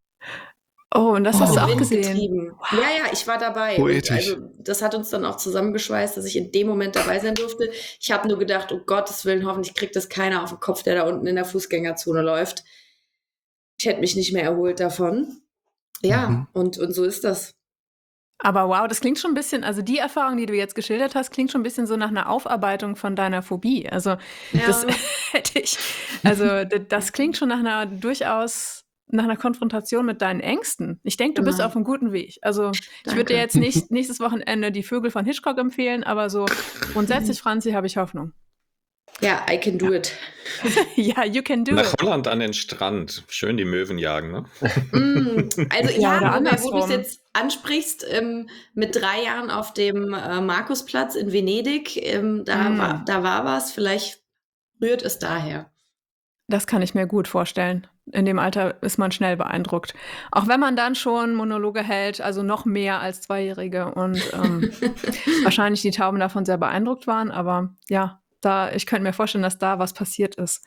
Speaker 2: Oh, und das hast du auch
Speaker 4: Wind
Speaker 2: gesehen.
Speaker 4: getrieben. Ja, ich war dabei.
Speaker 1: Poetisch.
Speaker 4: Und also, das hat uns dann auch zusammengeschweißt, dass ich in dem Moment dabei sein durfte. Ich habe nur gedacht, um Gottes Willen, hoffentlich kriegt das keiner auf den Kopf, der da unten in der Fußgängerzone läuft. Ich hätte mich nicht mehr erholt davon. Ja, und so ist das.
Speaker 2: Aber wow, das klingt schon ein bisschen, also die Erfahrung, die du jetzt geschildert hast, klingt schon ein bisschen so nach einer Aufarbeitung von deiner Phobie. Also das hätte ich, also das klingt schon durchaus nach einer Konfrontation mit deinen Ängsten. Ich denke, du bist auf einem guten Weg. Also ich würde dir jetzt nicht nächstes Wochenende die Vögel von Hitchcock empfehlen, aber so grundsätzlich, Franzi, habe ich Hoffnung.
Speaker 4: Ja, I can do it.
Speaker 2: Ja, you can do
Speaker 5: Nach
Speaker 2: it.
Speaker 5: Holland an den Strand. Schön die Möwen jagen, ne?
Speaker 4: Also
Speaker 2: Ja, oder
Speaker 4: wo du es
Speaker 2: andersrum.
Speaker 4: jetzt ansprichst, mit 3 Jahren auf dem Markusplatz in Venedig, da war was, vielleicht rührt es daher.
Speaker 2: Das kann ich mir gut vorstellen. In dem Alter ist man schnell beeindruckt. Auch wenn man dann schon Monologe hält, also noch mehr als 2-Jährige und wahrscheinlich die Tauben davon sehr beeindruckt waren. Aber ja, ich könnte mir vorstellen, dass da was passiert ist.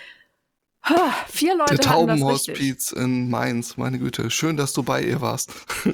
Speaker 2: 4 Leute
Speaker 1: Der
Speaker 2: hatten das richtig.
Speaker 1: Taubenhospiz in Mainz, meine Güte. Schön, dass du bei ihr warst.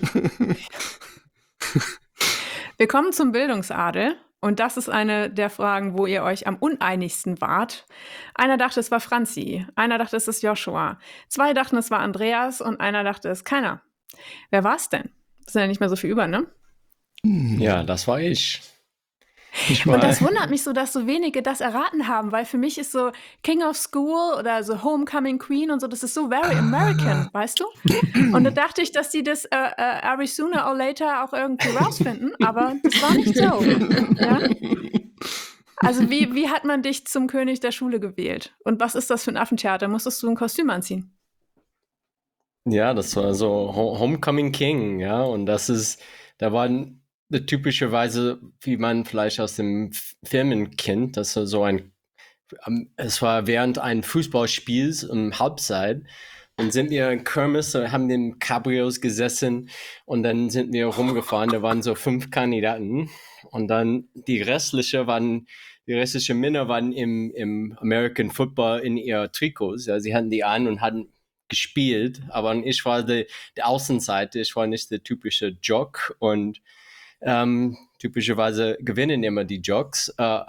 Speaker 2: Wir kommen zum Bildungsadel. Und das ist eine der Fragen, wo ihr euch am uneinigsten wart. Einer dachte, es war Franzi. Einer dachte, es ist Joshua. 2 dachten, es war Andreas. Und einer dachte, es ist keiner. Wer war es denn? Ist ja nicht mehr so viel über, ne?
Speaker 6: Ja, das war ich.
Speaker 2: Und das wundert mich so, dass so wenige das erraten haben, weil für mich ist so King of School oder so Homecoming Queen und so, das ist so very American, weißt du? Und da dachte ich, dass die das every sooner or later auch irgendwie rausfinden, aber das war nicht so. Ja? Also wie hat man dich zum König der Schule gewählt? Und was ist das für ein Affentheater? Musstest du ein Kostüm anziehen?
Speaker 6: Ja, das war so Homecoming King, ja, und da waren typischerweise, wie man vielleicht aus dem Filmen kennt, dass er so es war während eines Fußballspiels im Halbzeit, dann sind wir in Kirmes, haben in Cabrios gesessen und dann sind wir rumgefahren, da waren so 5 Kandidaten Und dann die restlichen Männer waren im American Football in ihr Trikots. Ja, sie hatten die an und hatten gespielt, aber ich war der Außenseite, ich war nicht der typische Jock und typischerweise gewinnen immer die Jocks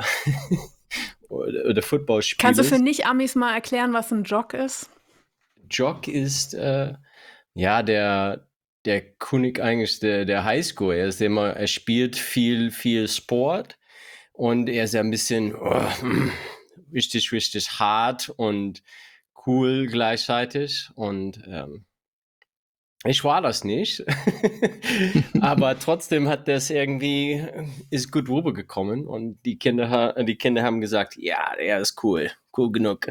Speaker 6: oder Footballspieler.
Speaker 2: Kannst du für Nicht-Amis mal erklären, was ein Jock ist?
Speaker 6: Jock ist der König eigentlich der Highschool. Er spielt viel Sport und er ist ja ein bisschen richtig hart und cool gleichzeitig und ich war das nicht, aber trotzdem ist gut rübergekommen und die Kinder haben gesagt, ja, er ist cool genug.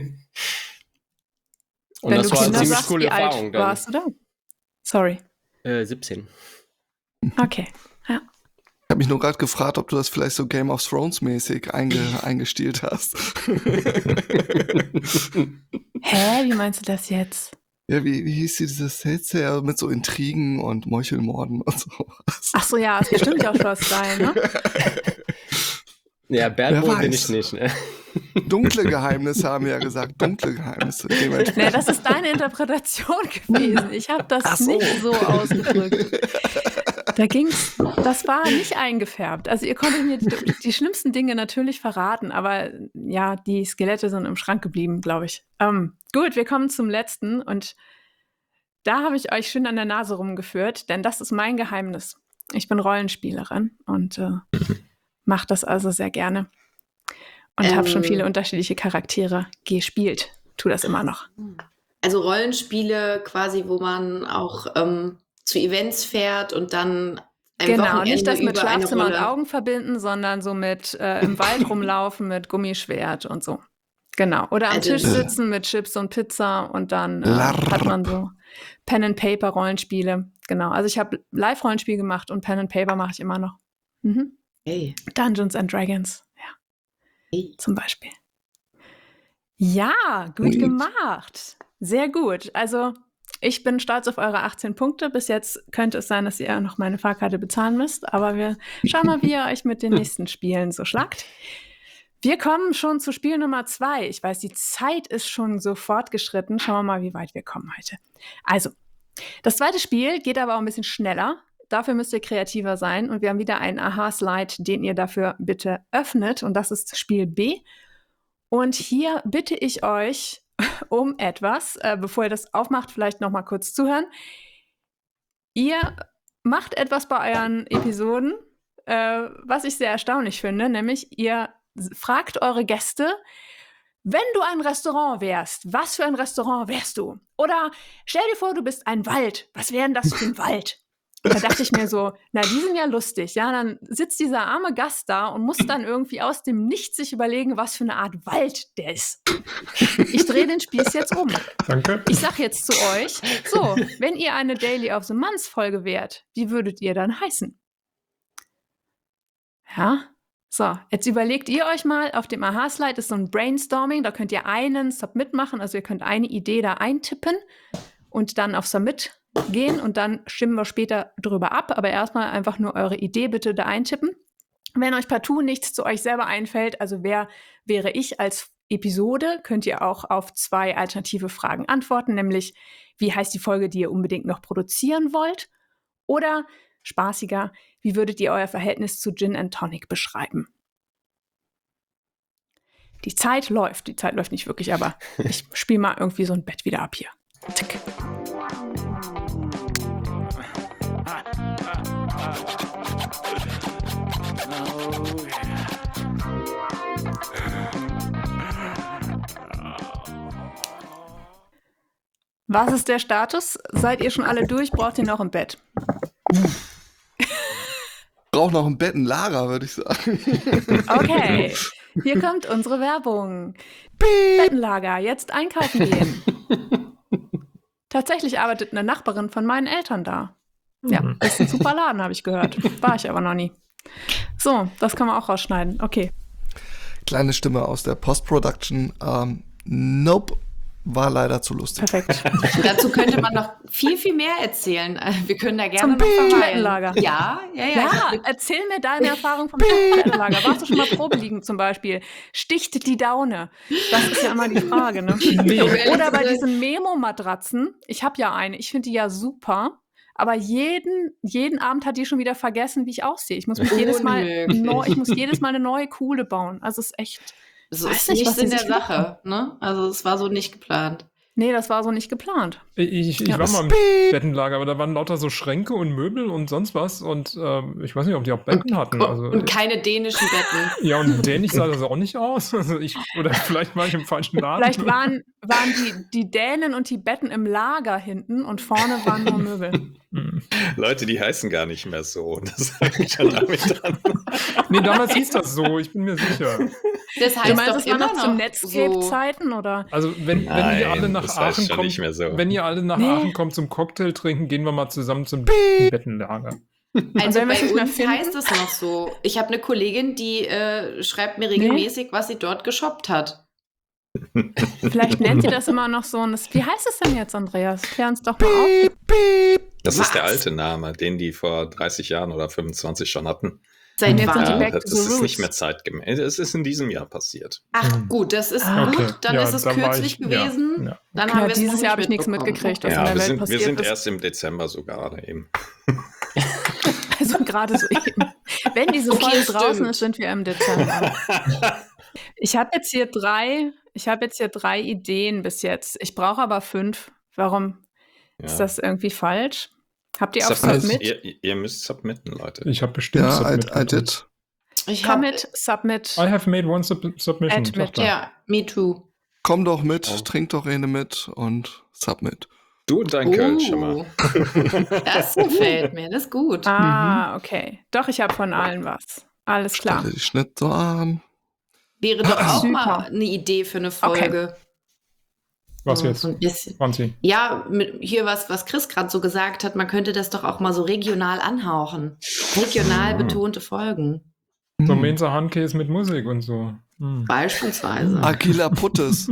Speaker 6: Und
Speaker 2: Wenn
Speaker 6: das
Speaker 2: du
Speaker 6: war eine
Speaker 2: Kinder
Speaker 6: ziemlich
Speaker 2: sagst,
Speaker 6: coole
Speaker 2: wie alt
Speaker 6: Erfahrung dann.
Speaker 2: warst du da? Sorry.
Speaker 6: 17.
Speaker 2: Okay, ja.
Speaker 1: Ich habe mich nur gerade gefragt, ob du das vielleicht so Game of Thrones mäßig eingestielt hast.
Speaker 2: Hä, wie meinst du das jetzt?
Speaker 1: Ja, wie hieß dieses Sales mit so Intrigen und Meuchelmorden und sowas?
Speaker 2: Ach so, ja, ist bestimmt Joshua-Style, ne?
Speaker 6: Ja, Bad Boy bin ich nicht, ne?
Speaker 1: Dunkle Geheimnisse haben wir ja gesagt, dunkle Geheimnisse.
Speaker 2: Nee, das ist deine Interpretation gewesen. Ich habe das nicht so ausgedrückt. Das war nicht eingefärbt. Also ihr konntet mir die schlimmsten Dinge natürlich verraten, aber ja, die Skelette sind im Schrank geblieben, glaube ich. Gut, wir kommen zum letzten und da habe ich euch schön an der Nase rumgeführt, denn das ist mein Geheimnis. Ich bin Rollenspielerin und mache das also sehr gerne. Und habe schon viele unterschiedliche Charaktere gespielt. Tu das immer noch.
Speaker 4: Also Rollenspiele quasi, wo man auch zu Events fährt und dann
Speaker 2: Genau, nicht das mit Schlafzimmer und Augen verbinden, sondern so mit im Wald rumlaufen mit Gummischwert und so. Genau. Oder am Tisch sitzen mit Chips und Pizza und dann hat man so Pen-and-Paper-Rollenspiele. Genau. Also ich habe Live-Rollenspiel gemacht und Pen-and-Paper mache ich immer noch. Mhm.
Speaker 4: Hey.
Speaker 2: Dungeons and Dragons, ja.
Speaker 4: Hey.
Speaker 2: Zum Beispiel. Ja, gut gemacht. Sehr gut. Also ich bin stolz auf eure 18 Punkte. Bis jetzt könnte es sein, dass ihr noch meine Fahrkarte bezahlen müsst. Aber wir schauen mal, wie ihr euch mit den nächsten Spielen so schlagt. Wir kommen schon zu Spiel Nummer 2. Ich weiß, die Zeit ist schon so fortgeschritten. Schauen wir mal, wie weit wir kommen heute. Also, das zweite Spiel geht aber auch ein bisschen schneller. Dafür müsst ihr kreativer sein. Und wir haben wieder einen Aha-Slide, den ihr dafür bitte öffnet. Und das ist Spiel B. Und hier bitte ich euch um etwas, bevor ihr das aufmacht, vielleicht noch mal kurz zuhören. Ihr macht etwas bei euren Episoden, was ich sehr erstaunlich finde, nämlich ihr fragt eure Gäste, wenn du ein Restaurant wärst, was für ein Restaurant wärst du? Oder stell dir vor, du bist ein Wald. Was wäre denn das für ein Wald? Da dachte ich mir so, na, die sind ja lustig. Ja, dann sitzt dieser arme Gast da und muss dann irgendwie aus dem Nichts sich überlegen, was für eine Art Wald der ist. Ich drehe den Spieß jetzt um.
Speaker 3: Danke.
Speaker 2: Ich sag jetzt zu euch, so, wenn ihr eine Daily of the Month Folge wärt, wie würdet ihr dann heißen? Ja, so, jetzt überlegt ihr euch mal, auf dem Aha-Slide ist so ein Brainstorming, da könnt ihr einen Submit machen, also ihr könnt eine Idee da eintippen und dann auf Submit gehen und dann stimmen wir später drüber ab, aber erstmal einfach nur eure Idee bitte da eintippen. Wenn euch partout nichts zu euch selber einfällt, also wer wäre ich als Episode, könnt ihr auch auf 2 alternative Fragen antworten, nämlich wie heißt die Folge, die ihr unbedingt noch produzieren wollt? Oder spaßiger, wie würdet ihr euer Verhältnis zu Gin and Tonic beschreiben? Die Zeit läuft nicht wirklich, aber ich spiele mal irgendwie so ein Bett wieder ab hier. Tick. Was ist der Status? Seid ihr schon alle durch? Braucht ihr noch ein Bett?
Speaker 1: Braucht noch ein Bett, ein Lager, würde ich sagen.
Speaker 2: Okay, hier kommt unsere Werbung. Bettenlager, jetzt einkaufen gehen. Tatsächlich arbeitet eine Nachbarin von meinen Eltern da. Ja, ist ein super Laden, habe ich gehört. War ich aber noch nie. So, das kann man auch rausschneiden. Okay.
Speaker 1: Kleine Stimme aus der Post-Production. Nope. war leider zu lustig.
Speaker 2: Perfekt.
Speaker 4: Dazu könnte man noch viel, viel mehr erzählen. Wir können da gerne
Speaker 2: Zum
Speaker 4: noch verweilen.
Speaker 2: Bettenlager.
Speaker 4: Ja.
Speaker 2: Ja, erzähl mir deine Erfahrung vom Bettenlager. Warst du schon mal Probe liegen zum Beispiel? Sticht die Daune? Das ist ja immer die Frage, ne?
Speaker 3: Nee.
Speaker 2: Oder bei diesen Memo-Matratzen. Ich habe ja eine. Ich finde die ja super. Aber jeden Abend hat die schon wieder vergessen, wie ich aussehe. Ich muss jedes Mal eine neue coole bauen. Also es ist echt.
Speaker 4: So
Speaker 2: weiß
Speaker 4: ist
Speaker 2: nicht,
Speaker 4: nichts
Speaker 2: was die
Speaker 4: in der
Speaker 2: sich
Speaker 4: Sache. Ne? Also es war so nicht geplant.
Speaker 2: Nee, das war so nicht geplant.
Speaker 3: Ich
Speaker 2: Ja.
Speaker 3: war mal im Bettenlager, aber da waren lauter so Schränke und Möbel und sonst was. Und ich weiß nicht, ob die auch Betten hatten. Also,
Speaker 4: Und keine dänischen Betten.
Speaker 3: ja, und dänisch sah das auch nicht aus. Also oder vielleicht war ich im falschen Laden.
Speaker 2: Vielleicht waren die Dänen und die Betten im Lager hinten und vorne waren nur Möbel.
Speaker 5: Leute, die heißen gar nicht mehr so. Das hängt schon damit dran.
Speaker 3: Nee, damals hieß das so, ich bin mir sicher.
Speaker 4: Das
Speaker 2: Du
Speaker 4: heißt
Speaker 2: meinst,
Speaker 4: doch
Speaker 2: das war
Speaker 4: immer
Speaker 2: noch zu
Speaker 4: noch so.
Speaker 2: Netscape-Zeiten, oder?
Speaker 3: Also wenn ihr alle nach
Speaker 5: das heißt
Speaker 3: Aachen
Speaker 5: schon
Speaker 3: kommt,
Speaker 5: nicht mehr so.
Speaker 3: wenn ihr alle nach
Speaker 2: Nee.
Speaker 3: Aachen kommt zum Cocktail trinken, gehen wir mal zusammen zum Bettenlager.
Speaker 4: Also
Speaker 2: wenn wir es
Speaker 4: bei
Speaker 2: nicht mehr
Speaker 4: uns
Speaker 2: finden?
Speaker 4: heißt es noch so. Ich habe eine Kollegin, die schreibt mir regelmäßig, was sie dort geshoppt hat.
Speaker 2: Vielleicht nennt ihr das immer noch so. Wie heißt es denn jetzt, Andreas? Klär uns doch mal auf.
Speaker 5: Das ist der
Speaker 4: Was?
Speaker 5: alte Name, den die vor 30 Jahren oder 25 schon hatten.
Speaker 4: Seit
Speaker 2: Jetzt sind die
Speaker 4: wann?
Speaker 2: back
Speaker 5: Das
Speaker 2: to the
Speaker 5: ist
Speaker 2: roots.
Speaker 5: nicht mehr zeitgemäß. Es ist in diesem Jahr passiert.
Speaker 4: Ach gut, das ist
Speaker 2: Ah.
Speaker 4: gut.
Speaker 3: Okay.
Speaker 4: Dann
Speaker 3: Ja,
Speaker 4: ist es
Speaker 3: da war
Speaker 4: kürzlich
Speaker 3: ich-
Speaker 4: gewesen.
Speaker 3: ja.
Speaker 4: Dann haben
Speaker 2: Ja,
Speaker 4: wir es
Speaker 2: dieses
Speaker 4: noch
Speaker 2: Jahr habe ich
Speaker 4: nicht
Speaker 2: nichts mitgekriegt, was
Speaker 4: mitbekommen.
Speaker 2: in
Speaker 5: Ja,
Speaker 2: der Welt
Speaker 5: wir
Speaker 2: passiert
Speaker 5: sind
Speaker 2: ist.
Speaker 5: erst im Dezember sogar eben.
Speaker 2: Also gerade so eben. Wenn diese
Speaker 4: Okay,
Speaker 2: Folge
Speaker 4: stimmt.
Speaker 2: draußen ist, sind wir im Dezember. Ich habe jetzt hier drei Ideen bis jetzt. Ich brauche aber 5. Warum ist das irgendwie falsch? Habt ihr auch Submit?
Speaker 5: Ihr müsst submitten, Leute.
Speaker 3: Ich habe bestimmt
Speaker 1: Ja,
Speaker 3: Submit
Speaker 1: I
Speaker 3: gedrückt.
Speaker 1: did.
Speaker 4: Ich hab,
Speaker 2: Commit, Submit.
Speaker 3: I have made one submission.
Speaker 2: Admit.
Speaker 3: sagt er.
Speaker 4: ja, me too.
Speaker 1: Komm doch mit,
Speaker 5: Oh.
Speaker 1: trink doch eine mit und submit.
Speaker 5: Du und dein Kölsch immer.
Speaker 4: Das gefällt mir, das ist gut.
Speaker 2: Ah, okay. Doch, ich habe von allen was. Alles klar.
Speaker 1: Stelle dich nicht so an.
Speaker 4: Wäre doch auch
Speaker 2: Super.
Speaker 4: mal eine Idee für eine Folge.
Speaker 3: Was
Speaker 4: So
Speaker 3: jetzt?
Speaker 4: ein bisschen.
Speaker 3: Franzi.
Speaker 4: Ja, hier was Chris gerade so gesagt hat, man könnte das doch auch mal so regional anhauchen. Regional betonte Folgen.
Speaker 3: So
Speaker 1: Hm.
Speaker 3: Mensa Handkäse mit Musik und so.
Speaker 4: Beispielsweise.
Speaker 1: Agila Puttes.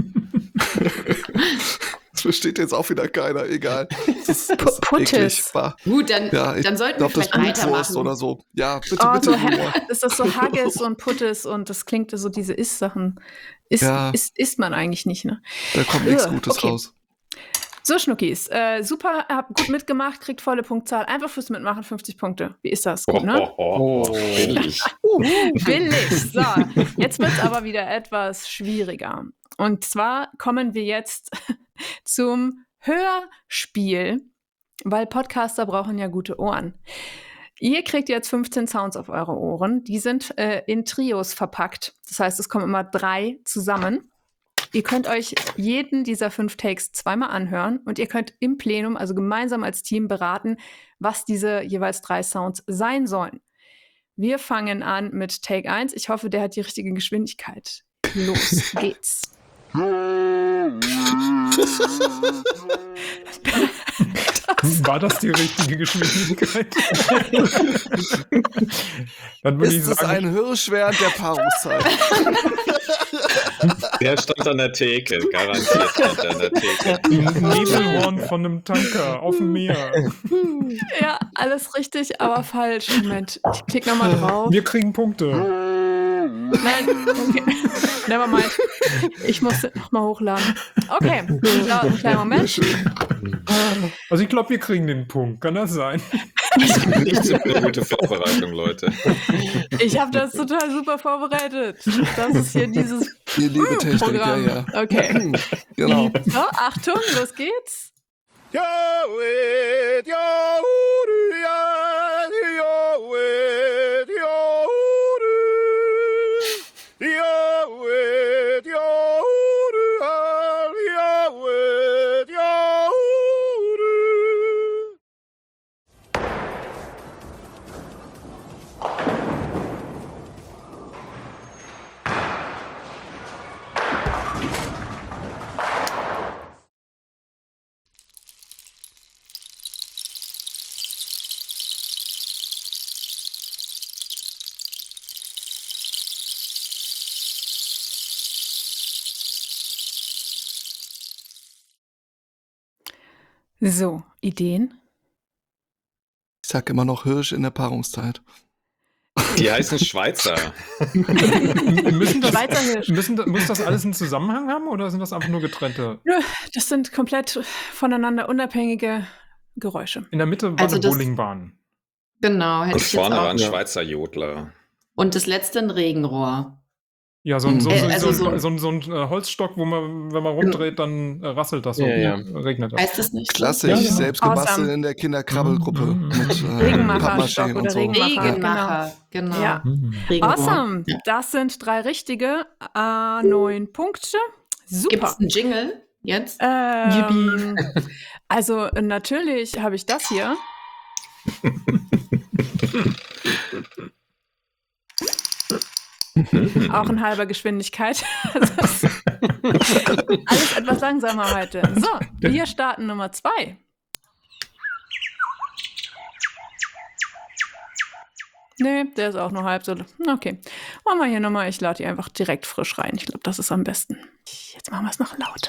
Speaker 1: Das versteht jetzt auch wieder keiner, egal. Das ist
Speaker 2: Puttes.
Speaker 1: eklig. Bah.
Speaker 4: Gut, dann,
Speaker 1: Ja, ich
Speaker 4: dann sollten wir
Speaker 1: glaube, das
Speaker 4: vielleicht
Speaker 1: Blutwurst
Speaker 4: weitermachen.
Speaker 1: oder so. Ja, bitte,
Speaker 2: Oh,
Speaker 1: bitte.
Speaker 2: so
Speaker 1: Junior.
Speaker 2: ist das so Haggis und Puttes und das klingt so diese Ist-Sachen.
Speaker 1: Ja.
Speaker 2: Isst man eigentlich nicht, ne?
Speaker 1: Da kommt nichts
Speaker 2: Ugh,
Speaker 1: Gutes
Speaker 2: okay.
Speaker 1: raus.
Speaker 2: So, Schnuckis, super, habt gut mitgemacht, kriegt volle Punktzahl. Einfach fürs Mitmachen 50 Punkte. Wie ist das? Gut, ne?
Speaker 5: Billig.
Speaker 2: Billig. So, jetzt wird es aber wieder etwas schwieriger. Und zwar kommen wir jetzt zum Hörspiel, weil Podcaster brauchen ja gute Ohren. Ihr kriegt jetzt 15 Sounds auf eure Ohren. Die sind in Trios verpackt. Das heißt, es kommen immer 3 zusammen. Ihr könnt euch jeden dieser 5 Takes zweimal anhören und ihr könnt im Plenum, also gemeinsam als Team, beraten, was diese jeweils 3 Sounds sein sollen. Wir fangen an mit Take 1. Ich hoffe, der hat die richtige Geschwindigkeit. Los geht's.
Speaker 3: War das die richtige Geschwindigkeit? Dann würde ich
Speaker 1: Ist es
Speaker 3: sagen,
Speaker 1: ein Hirsch während der Paarungszeit?
Speaker 5: Der stand an der Theke, garantiert stand er an der Theke.
Speaker 3: ein Nebelhorn von einem Tanker auf dem Meer.
Speaker 2: Ja, alles richtig, aber falsch. Moment, ich klick nochmal drauf.
Speaker 3: Wir kriegen Punkte.
Speaker 2: Nein, okay. Never mind. Ich muss nochmal hochladen. Okay, dauert einen kleinen Moment.
Speaker 3: Also ich glaube, wir kriegen den Punkt. Kann das sein?
Speaker 5: Nichts für eine gute Vorbereitung, Leute.
Speaker 2: Ich habe das total super vorbereitet. Das ist hier dieses
Speaker 1: Ihr liebe Technik,
Speaker 2: Programm.
Speaker 1: ja.
Speaker 2: Okay.
Speaker 1: Genau.
Speaker 2: So, Achtung, los geht's. So, Ideen?
Speaker 1: Ich sag immer noch Hirsch in der Paarungszeit.
Speaker 5: Die heißen Schweizer.
Speaker 2: Schweizer Hirsch.
Speaker 3: Muss das alles einen Zusammenhang haben oder sind das einfach nur getrennte?
Speaker 2: Nö, das sind komplett voneinander unabhängige Geräusche.
Speaker 3: In der Mitte war
Speaker 4: Also
Speaker 3: eine
Speaker 4: das-
Speaker 3: Bowlingbahn.
Speaker 4: Genau, hätte
Speaker 5: Und
Speaker 4: ich jetzt
Speaker 5: vorne
Speaker 4: auch.
Speaker 5: waren Schweizer Jodler.
Speaker 4: Und das letzte ein Regenrohr.
Speaker 3: Ja, so ein Holzstock, wo man, wenn man rumdreht, dann rasselt das so.
Speaker 6: Ja.
Speaker 3: Regnet das.
Speaker 4: Heißt das nicht?
Speaker 1: Klassisch,
Speaker 3: Ja, ja.
Speaker 1: selbst gebastelt
Speaker 2: Awesome.
Speaker 1: in der Kinderkrabbelgruppe
Speaker 3: Mhm.
Speaker 1: mit
Speaker 2: Regenmacherstock
Speaker 1: Pappmaché
Speaker 2: oder
Speaker 1: und so.
Speaker 2: Regenmacher.
Speaker 4: Regenmacher, genau.
Speaker 2: Ja.
Speaker 4: Regenrohr.
Speaker 2: Awesome.
Speaker 4: Ja.
Speaker 2: Das sind 3 richtige. 9 Punkte.
Speaker 4: Gibt
Speaker 2: Super.
Speaker 4: es einen Jingle jetzt?
Speaker 2: Also natürlich habe ich das hier. Auch in halber Geschwindigkeit. Das ist alles etwas langsamer heute. So, wir starten Nummer 2. Nee, der ist auch nur halb so. Okay. Machen wir hier nochmal. Ich lade die einfach direkt frisch rein. Ich glaube, das ist am besten. Jetzt machen wir es noch lauter.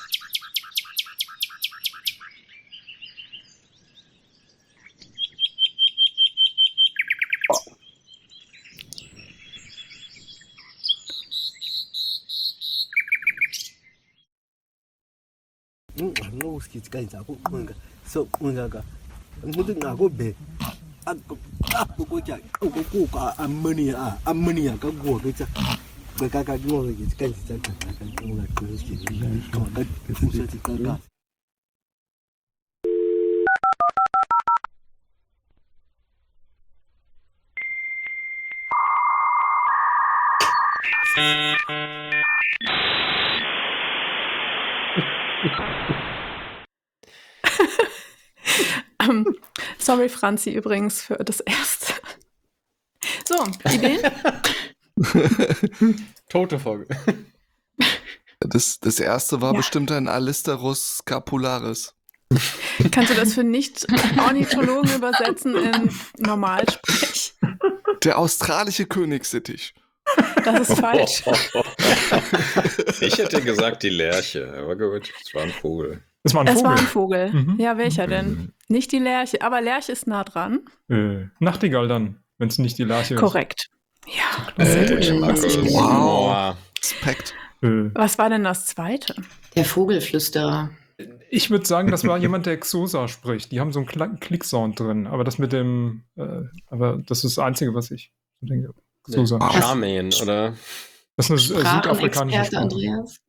Speaker 2: Sorry, Franzi, übrigens für das erste. So, Ideen?
Speaker 6: Tote Folge.
Speaker 1: Das erste war
Speaker 2: Ja.
Speaker 1: bestimmt ein Alisterus scapularis.
Speaker 2: Kannst du das für Nicht-Ornithologen übersetzen in Normalsprech?
Speaker 1: Der australische Königssittich.
Speaker 2: Das ist falsch.
Speaker 5: Ich hätte gesagt die Lerche, aber gut, es war ein Vogel.
Speaker 3: Das war ein
Speaker 2: Es
Speaker 3: Vogel.
Speaker 2: war ein Vogel.
Speaker 3: Mhm.
Speaker 2: Ja, welcher denn? Nicht die Lerche, aber Lerche ist nah dran.
Speaker 3: Nachtigall dann, wenn es nicht die Lerche
Speaker 2: Korrekt. Ja, sehr gut.
Speaker 5: Markus.
Speaker 1: Wow. Respekt.
Speaker 3: ist.
Speaker 2: Was war denn das zweite?
Speaker 4: Der Vogelflüsterer.
Speaker 3: Ich würde sagen, das war jemand, der Xosa spricht. Die haben so einen Klicksound drin, aber das mit dem, aber das ist das Einzige, was ich so denke. Xosa.
Speaker 6: Charmaine, oder?
Speaker 3: Das ist eine südafrikanische
Speaker 4: Sprachenexperte
Speaker 3: Sprache.
Speaker 4: Andreas.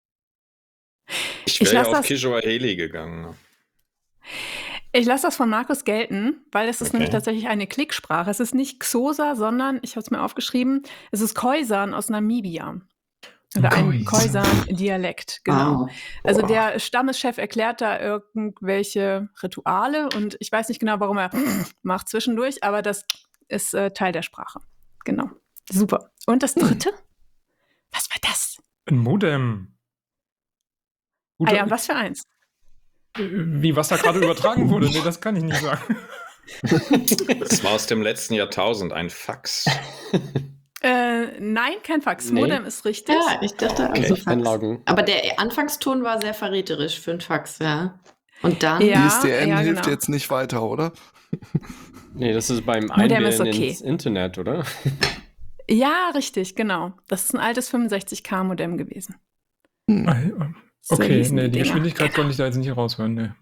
Speaker 5: Ich
Speaker 2: Ich
Speaker 5: wäre ja
Speaker 2: lass
Speaker 5: auf
Speaker 2: das-
Speaker 5: Kishoaheli gegangen.
Speaker 2: Ich lasse das von Markus gelten, weil es ist
Speaker 5: Okay.
Speaker 2: nämlich tatsächlich eine Klicksprache. Es ist nicht Xosa, sondern, ich habe es mir aufgeschrieben, es ist Khoisan aus Namibia. Oder ein Khoisan-Dialekt, genau.
Speaker 4: Wow.
Speaker 2: Also der Stammeschef erklärt da irgendwelche Rituale und ich weiß nicht genau, warum er macht zwischendurch, aber das ist Teil der Sprache. Genau. Super. Und das dritte? Was war das?
Speaker 3: Ein Modem. Gut,
Speaker 2: Ja, und was für eins?
Speaker 3: wie was da gerade übertragen wurde, nee, das kann ich nicht sagen.
Speaker 5: Das war aus dem letzten Jahrtausend, ein Fax.
Speaker 2: Nein, kein Fax.
Speaker 6: Nee.
Speaker 2: Modem ist richtig.
Speaker 4: Ja, ich dachte also Fax.
Speaker 6: Einloggen.
Speaker 4: Aber der Anfangston war sehr verräterisch für ein Fax, ja. Und dann?
Speaker 2: Ja.
Speaker 1: ISDN
Speaker 2: ja,
Speaker 1: hilft
Speaker 2: genau.
Speaker 1: jetzt nicht weiter, oder?
Speaker 6: Nee, das ist beim
Speaker 2: Modem
Speaker 6: Einwählen
Speaker 2: ist okay.
Speaker 6: ins Internet, oder?
Speaker 2: Ja, richtig, genau. Das ist ein altes 65K-Modem gewesen. So
Speaker 3: Okay,
Speaker 2: hießen
Speaker 3: nee, die
Speaker 2: Dinger.
Speaker 3: Geschwindigkeit konnte ich da jetzt nicht raushören. Nee.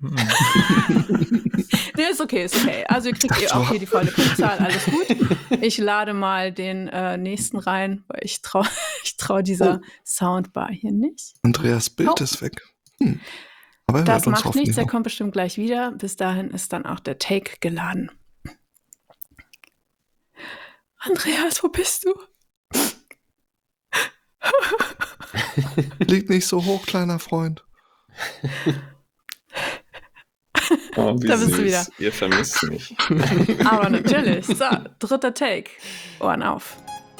Speaker 2: Nee, ist okay, ist okay. Also ihr kriegt ihr auch hier die volle Punktzahl, alles gut. Ich lade mal den nächsten rein, weil ich trau dieser Soundbar hier nicht.
Speaker 1: Andreas Bild
Speaker 2: Oh.
Speaker 1: ist weg. Aber er
Speaker 2: Das
Speaker 1: hört uns
Speaker 2: macht
Speaker 1: hoffentlich
Speaker 2: nichts, der
Speaker 1: noch.
Speaker 2: kommt bestimmt gleich wieder. Bis dahin ist dann auch der Take geladen. Andreas, wo bist du?
Speaker 1: Liegt nicht so hoch, kleiner Freund.
Speaker 5: Oh, wie
Speaker 2: Da bist du
Speaker 5: süß.
Speaker 2: wieder.
Speaker 5: Ihr vermisst mich.
Speaker 2: Aber natürlich. So, dritter Take. Ohren auf.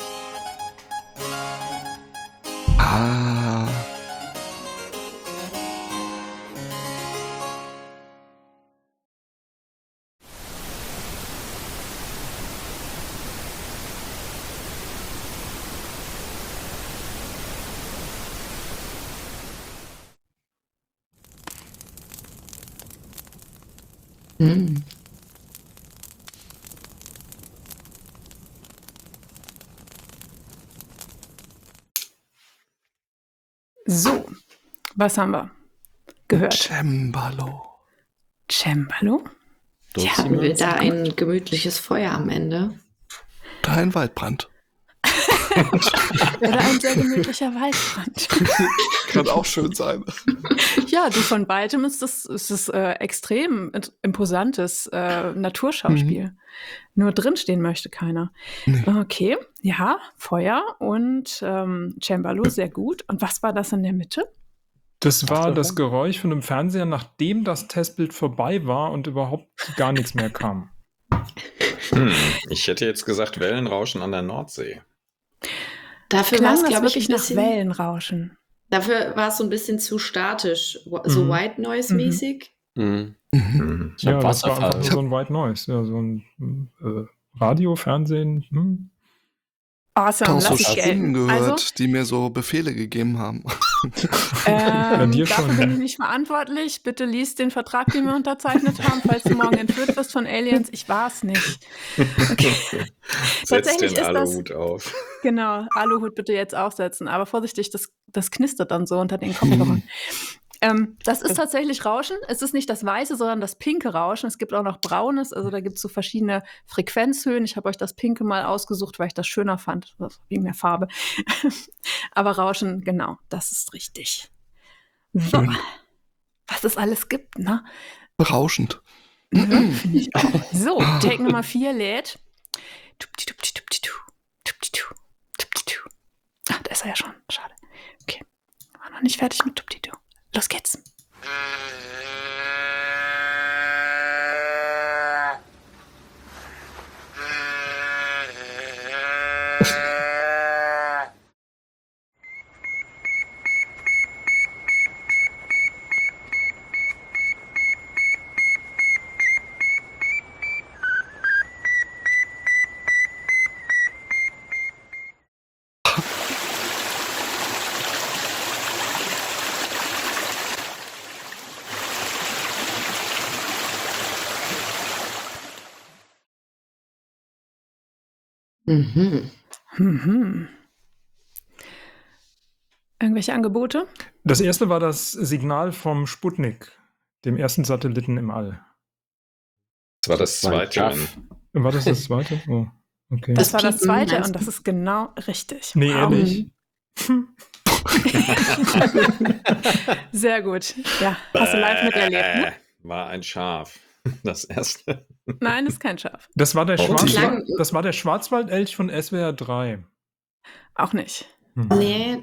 Speaker 1: Ah.
Speaker 4: Hm.
Speaker 2: So, was haben wir gehört?
Speaker 1: Cembalo.
Speaker 2: Cembalo?
Speaker 4: Haben wir da ein gemütliches Feuer am Ende?
Speaker 1: Da ein Waldbrand.
Speaker 2: Oder ein sehr gemütlicher Waldbrand.
Speaker 1: Kann auch schön sein.
Speaker 2: Ja, du, von weitem ist das extrem imposantes Naturschauspiel. Nur drinstehen möchte keiner.
Speaker 1: Nee.
Speaker 2: Okay, ja, Feuer und Cembalo, sehr gut. Und was war das in der Mitte?
Speaker 3: Das war das Geräusch von dem Fernseher, nachdem das Testbild vorbei war und überhaupt gar nichts mehr kam.
Speaker 5: Ich hätte jetzt gesagt Wellenrauschen an der Nordsee.
Speaker 4: Dafür war
Speaker 2: Klang
Speaker 4: es,
Speaker 2: das
Speaker 4: glaube ich,
Speaker 2: wirklich
Speaker 4: ein
Speaker 2: nach
Speaker 4: bisschen.
Speaker 2: Wellenrauschen?
Speaker 4: Dafür war es so ein bisschen zu statisch, so White Noise-mäßig.
Speaker 6: Mhm.
Speaker 3: Ja, das war
Speaker 6: Wasserfall.
Speaker 3: einfach so ein White Noise. Ja, so ein Radio, Fernsehen.
Speaker 2: Awesome,
Speaker 1: Auch so
Speaker 2: lass ich
Speaker 1: Stimmen
Speaker 2: gelten.
Speaker 1: gehört,
Speaker 2: Also,
Speaker 1: die mir so Befehle gegeben haben.
Speaker 3: dir
Speaker 2: dafür
Speaker 3: schon,
Speaker 2: bin
Speaker 3: ja.
Speaker 2: ich nicht verantwortlich. Bitte lies den Vertrag, den wir unterzeichnet haben, falls du morgen entführt wirst von Aliens. Ich war es nicht. Okay.
Speaker 5: Setz
Speaker 2: Tatsächlich
Speaker 5: den
Speaker 2: ist das,
Speaker 5: Aluhut auf.
Speaker 2: genau, Aluhut bitte jetzt aufsetzen. Aber vorsichtig, das knistert dann so unter den Kopfhörern. Das ist tatsächlich Rauschen. Es ist nicht das weiße, sondern das pinke Rauschen. Es gibt auch noch braunes. Also da gibt es so verschiedene Frequenzhöhen. Ich habe euch das pinke mal ausgesucht, weil ich das schöner fand, wegen der Farbe. Aber Rauschen, genau, das ist richtig. So,
Speaker 1: Schön.
Speaker 2: was es alles gibt, ne?
Speaker 1: Berauschend.
Speaker 2: Finde ich auch. So, Take Nummer 4 lädt. Ach, da ist er ja schon. Schade. Okay. War noch nicht fertig mit Tuptitu. Los geht's.
Speaker 4: Mhm.
Speaker 2: Mhm. Irgendwelche Angebote?
Speaker 3: Das erste war das Signal vom Sputnik, dem ersten Satelliten im All.
Speaker 5: Das war das zweite.
Speaker 3: War das das zweite? Oh, okay.
Speaker 2: Das war das
Speaker 4: Piepen,
Speaker 2: zweite
Speaker 4: meinst
Speaker 2: und das ist genau richtig.
Speaker 3: Nee,
Speaker 2: Wow.
Speaker 3: ehrlich.
Speaker 2: Sehr gut. Ja, hast du live miterlebt, ne?
Speaker 5: War ein Schaf. Das erste.
Speaker 2: Nein, ist kein Schaf.
Speaker 3: Das war der,
Speaker 5: Oh,
Speaker 3: das war der Schwarzwaldelch von SWR 3.
Speaker 2: Auch nicht.
Speaker 3: Hm.
Speaker 4: Nee,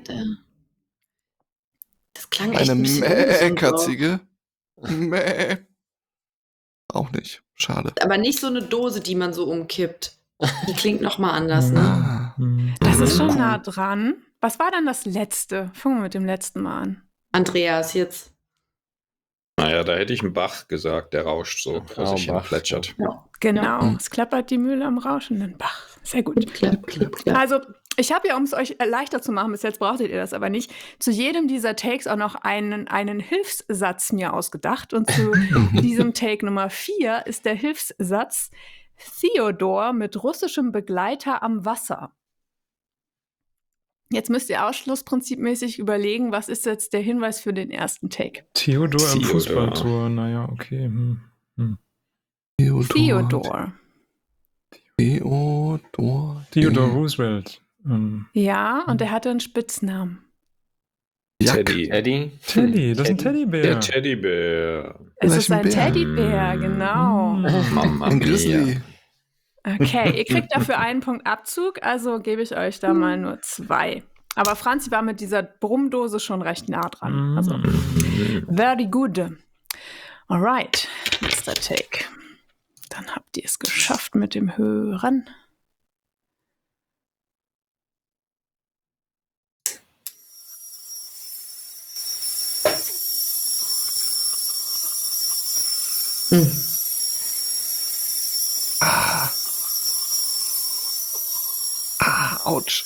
Speaker 4: das klang echt
Speaker 1: Eine
Speaker 4: ein bisschen ungesund auch.
Speaker 1: Mähkatzige. Mäh. Auch nicht. Schade.
Speaker 4: Aber nicht so eine Dose, die man so umkippt. Die klingt nochmal anders, ne?
Speaker 1: Ah.
Speaker 3: Hm.
Speaker 2: Das ist schon nah dran. Was war dann das letzte? Fangen wir mit dem letzten mal an.
Speaker 4: Andreas, jetzt.
Speaker 5: Naja, da hätte ich einen Bach gesagt, der rauscht so, vor sich hin
Speaker 6: Bach.
Speaker 5: plätschert.
Speaker 2: Genau,
Speaker 1: Ja.
Speaker 2: es klappert die Mühle am rauschenden Bach. Sehr gut.
Speaker 4: Klapp, klapp, klapp.
Speaker 2: Also, ich habe ja, um es euch leichter zu machen, bis jetzt brauchtet ihr das aber nicht, zu jedem dieser Takes auch noch einen Hilfssatz mir ausgedacht. Und zu diesem Take Nummer 4 ist der Hilfssatz Theodor mit russischem Begleiter am Wasser. Jetzt müsst ihr ausschlussprinzipmäßig überlegen, was ist jetzt der Hinweis für den ersten Take?
Speaker 3: Theodor im
Speaker 5: Theodor.
Speaker 3: Fußballtor, naja, okay.
Speaker 2: Theodor.
Speaker 3: Theodor Roosevelt.
Speaker 2: Ja, und er hatte einen Spitznamen.
Speaker 1: Jack.
Speaker 5: Teddy.
Speaker 3: Teddy, das ist ein Teddybär.
Speaker 5: Der Teddybär.
Speaker 2: Es
Speaker 1: Vielleicht
Speaker 2: ist ein
Speaker 1: ein Bär.
Speaker 2: Teddybär, genau.
Speaker 5: Mama
Speaker 1: Ein
Speaker 5: mia.
Speaker 1: Grizzly.
Speaker 2: Okay, ihr kriegt dafür einen Punkt Abzug, also gebe ich euch da mal nur 2. Aber Franzi war mit dieser Brummdose schon recht nah dran. Also, very good. Alright, Mr. Take. Dann habt ihr es geschafft mit dem Hören.
Speaker 4: Hm.
Speaker 1: Autsch.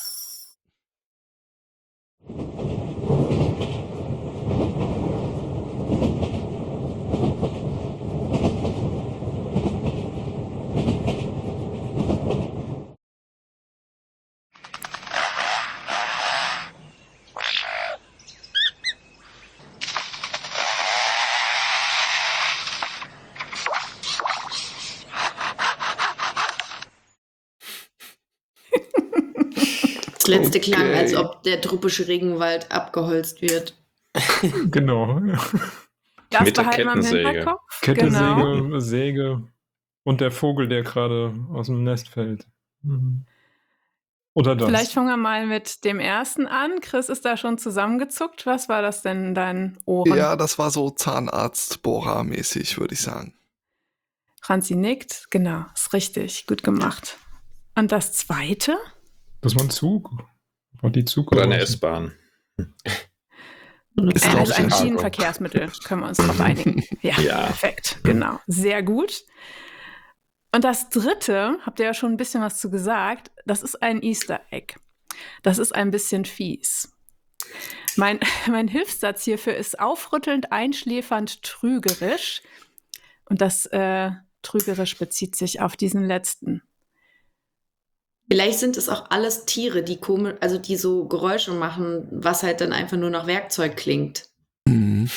Speaker 4: letzte klang, als ob der tropische Regenwald abgeholzt wird.
Speaker 3: Genau.
Speaker 2: Das
Speaker 5: Mit der
Speaker 2: behalten wir im
Speaker 5: Kettensäge.
Speaker 2: Hinterkopf.
Speaker 3: Kette,
Speaker 2: Genau.
Speaker 3: Säge und der Vogel, der gerade aus dem Nest fällt. Mhm. Oder das.
Speaker 2: Vielleicht fangen wir mal mit dem ersten an. Chris ist da schon zusammengezuckt. Was war das denn in deinen Ohren?
Speaker 1: Ja, das war so Zahnarzt-Bohrer-mäßig, würde ich sagen.
Speaker 2: Franzi nickt. Genau, ist richtig. Gut gemacht. Und das zweite?
Speaker 3: Das war ein Zug. War die Zug
Speaker 5: Oder eine S-Bahn.
Speaker 1: Ist, glaub
Speaker 2: Also
Speaker 1: ich,
Speaker 2: ein
Speaker 1: in Chicago.
Speaker 2: Schienenverkehrsmittel, können wir uns drauf einigen. Ja,
Speaker 5: Ja.
Speaker 2: perfekt. Genau. Sehr gut. Und das dritte, habt ihr ja schon ein bisschen was zu gesagt, das ist ein Easter Egg. Das ist ein bisschen fies. Mein Hilfssatz hierfür ist aufrüttelnd, einschläfernd, trügerisch. Und das trügerisch bezieht sich auf diesen letzten.
Speaker 4: Vielleicht sind es auch alles Tiere, die die so Geräusche machen, was halt dann einfach nur nach Werkzeug klingt.
Speaker 1: Mhm.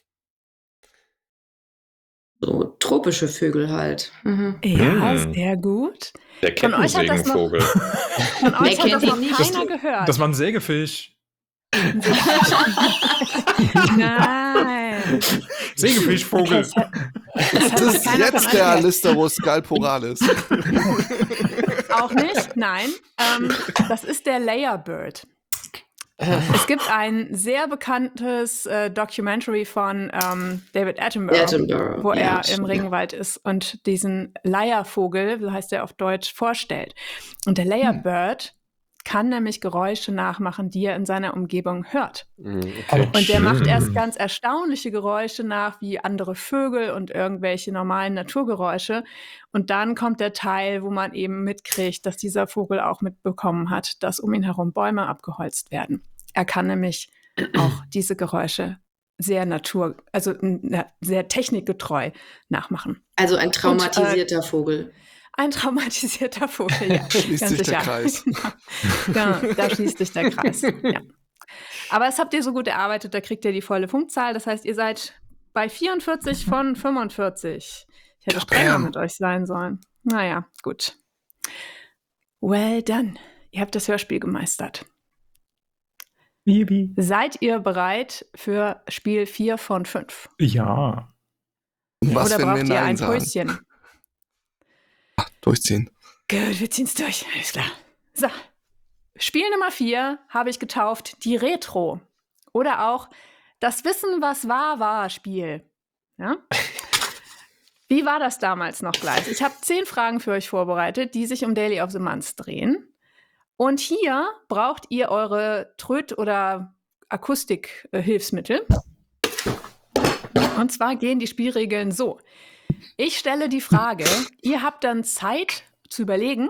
Speaker 4: So tropische Vögel halt. Mhm.
Speaker 2: Ja,
Speaker 5: Hm.
Speaker 2: sehr gut.
Speaker 5: Der
Speaker 2: Von euch hat das noch-
Speaker 5: Kettensägenvogel.
Speaker 2: Von euch hat
Speaker 4: kennt
Speaker 2: das
Speaker 4: ihn
Speaker 2: noch
Speaker 4: nicht?
Speaker 2: keiner gehört.
Speaker 3: Das war ein Sägefisch.
Speaker 2: Nein.
Speaker 3: Sägefischvogel.
Speaker 2: Das hat
Speaker 1: Das
Speaker 2: noch
Speaker 1: ist
Speaker 2: keiner von
Speaker 1: jetzt
Speaker 2: euch
Speaker 1: der
Speaker 2: gehört.
Speaker 1: Listerus scalporalis.
Speaker 2: Auch nicht? Nein. Das ist der Layerbird. Es gibt ein sehr bekanntes Documentary von David Attenborough, wo
Speaker 4: ja,
Speaker 2: er im
Speaker 4: stimmt.
Speaker 2: Regenwald ist und diesen Leiervogel, so heißt er auf Deutsch, vorstellt. Und der Layerbird kann nämlich Geräusche nachmachen, die er in seiner Umgebung hört.
Speaker 6: Okay.
Speaker 2: Und der macht erst ganz erstaunliche Geräusche nach, wie andere Vögel und irgendwelche normalen Naturgeräusche. Und dann kommt der Teil, wo man eben mitkriegt, dass dieser Vogel auch mitbekommen hat, dass um ihn herum Bäume abgeholzt werden. Er kann nämlich auch diese Geräusche sehr sehr technikgetreu nachmachen.
Speaker 4: Also ein traumatisierter Vogel.
Speaker 2: Ein traumatisierter Vogel, ja.
Speaker 1: Schließt
Speaker 2: ganz
Speaker 1: sich der
Speaker 2: sicher.
Speaker 1: Kreis.
Speaker 2: Ja, da schließt sich der Kreis. Ja. Aber das habt ihr so gut erarbeitet, da kriegt ihr die volle Punktzahl. Das heißt, ihr seid bei 44 von 45. Ich hätte strenger mit euch sein sollen. Naja, gut. Well done. Ihr habt das Hörspiel gemeistert.
Speaker 3: Baby.
Speaker 2: Seid ihr bereit für Spiel 4 von 5?
Speaker 3: Ja.
Speaker 1: Was,
Speaker 2: Oder
Speaker 1: wenn wir
Speaker 2: braucht ihr
Speaker 1: Nein
Speaker 2: ein
Speaker 1: sagen?
Speaker 2: Päuschen?
Speaker 1: Durchziehen.
Speaker 2: Gut, wir ziehen's durch. Alles klar. So. Spiel Nummer 4 habe ich getauft die Retro. Oder auch das Wissen, was war Spiel. Ja? Wie war das damals noch gleich? Ich habe 10 Fragen für euch vorbereitet, die sich um Daily of the Month drehen. Und hier braucht ihr eure Tröt- oder Akustikhilfsmittel. Und zwar gehen die Spielregeln so. Ich stelle die Frage, ihr habt dann Zeit zu überlegen.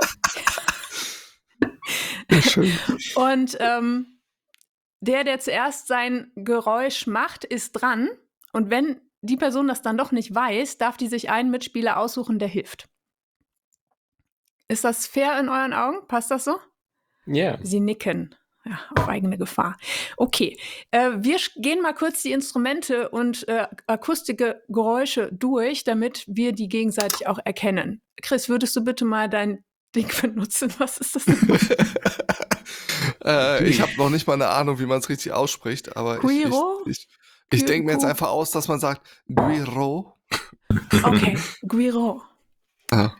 Speaker 1: Schön.
Speaker 2: Und der zuerst sein Geräusch macht, ist dran. Und wenn die Person das dann doch nicht weiß, darf die sich einen Mitspieler aussuchen, der hilft. Ist das fair in euren Augen? Passt das so?
Speaker 6: Ja.
Speaker 2: Sie nicken. Ja, auf eigene Gefahr. Okay, wir gehen mal kurz die Instrumente und akustische Geräusche durch, damit wir die gegenseitig auch erkennen. Chris, würdest du bitte mal dein Ding benutzen? Was ist das denn?
Speaker 1: Ich habe noch nicht mal eine Ahnung, wie man es richtig ausspricht, aber
Speaker 2: Guiro?
Speaker 1: ich denke mir jetzt einfach aus, dass man sagt Guiro.
Speaker 2: Okay, Guiro.
Speaker 1: Ah.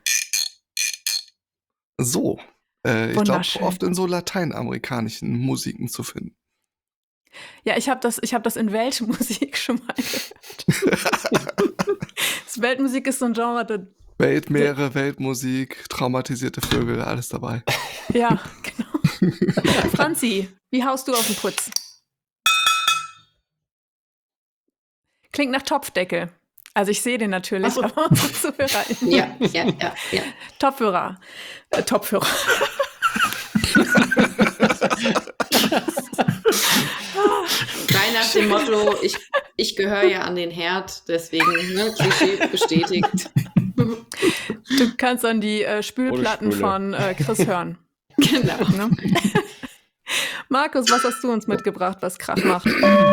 Speaker 1: So. Ich glaube,
Speaker 2: Wunderschön.
Speaker 1: oft in so lateinamerikanischen Musiken zu finden.
Speaker 2: Ja, ich hab das in Weltmusik schon mal gehört. Weltmusik ist so ein Genre,
Speaker 1: Weltmeere, Weltmusik, traumatisierte Vögel, alles dabei.
Speaker 2: ja, genau. Franzi, wie haust du auf den Putz? Klingt nach Topfdeckel. Also ich sehe den natürlich,
Speaker 4: Ach so.
Speaker 2: aber unsere Zuhörer.
Speaker 4: Ja.
Speaker 2: Topfhörer. Topfhörer.
Speaker 4: Frei nach dem Motto, ich gehöre ja an den Herd, deswegen, ne, Klischee bestätigt.
Speaker 2: Du kannst dann die Spülplatten
Speaker 6: Ohne Spüle.
Speaker 2: von Chris hören.
Speaker 4: Genau.
Speaker 2: Ne? Markus, was hast du uns mitgebracht, was Krach macht?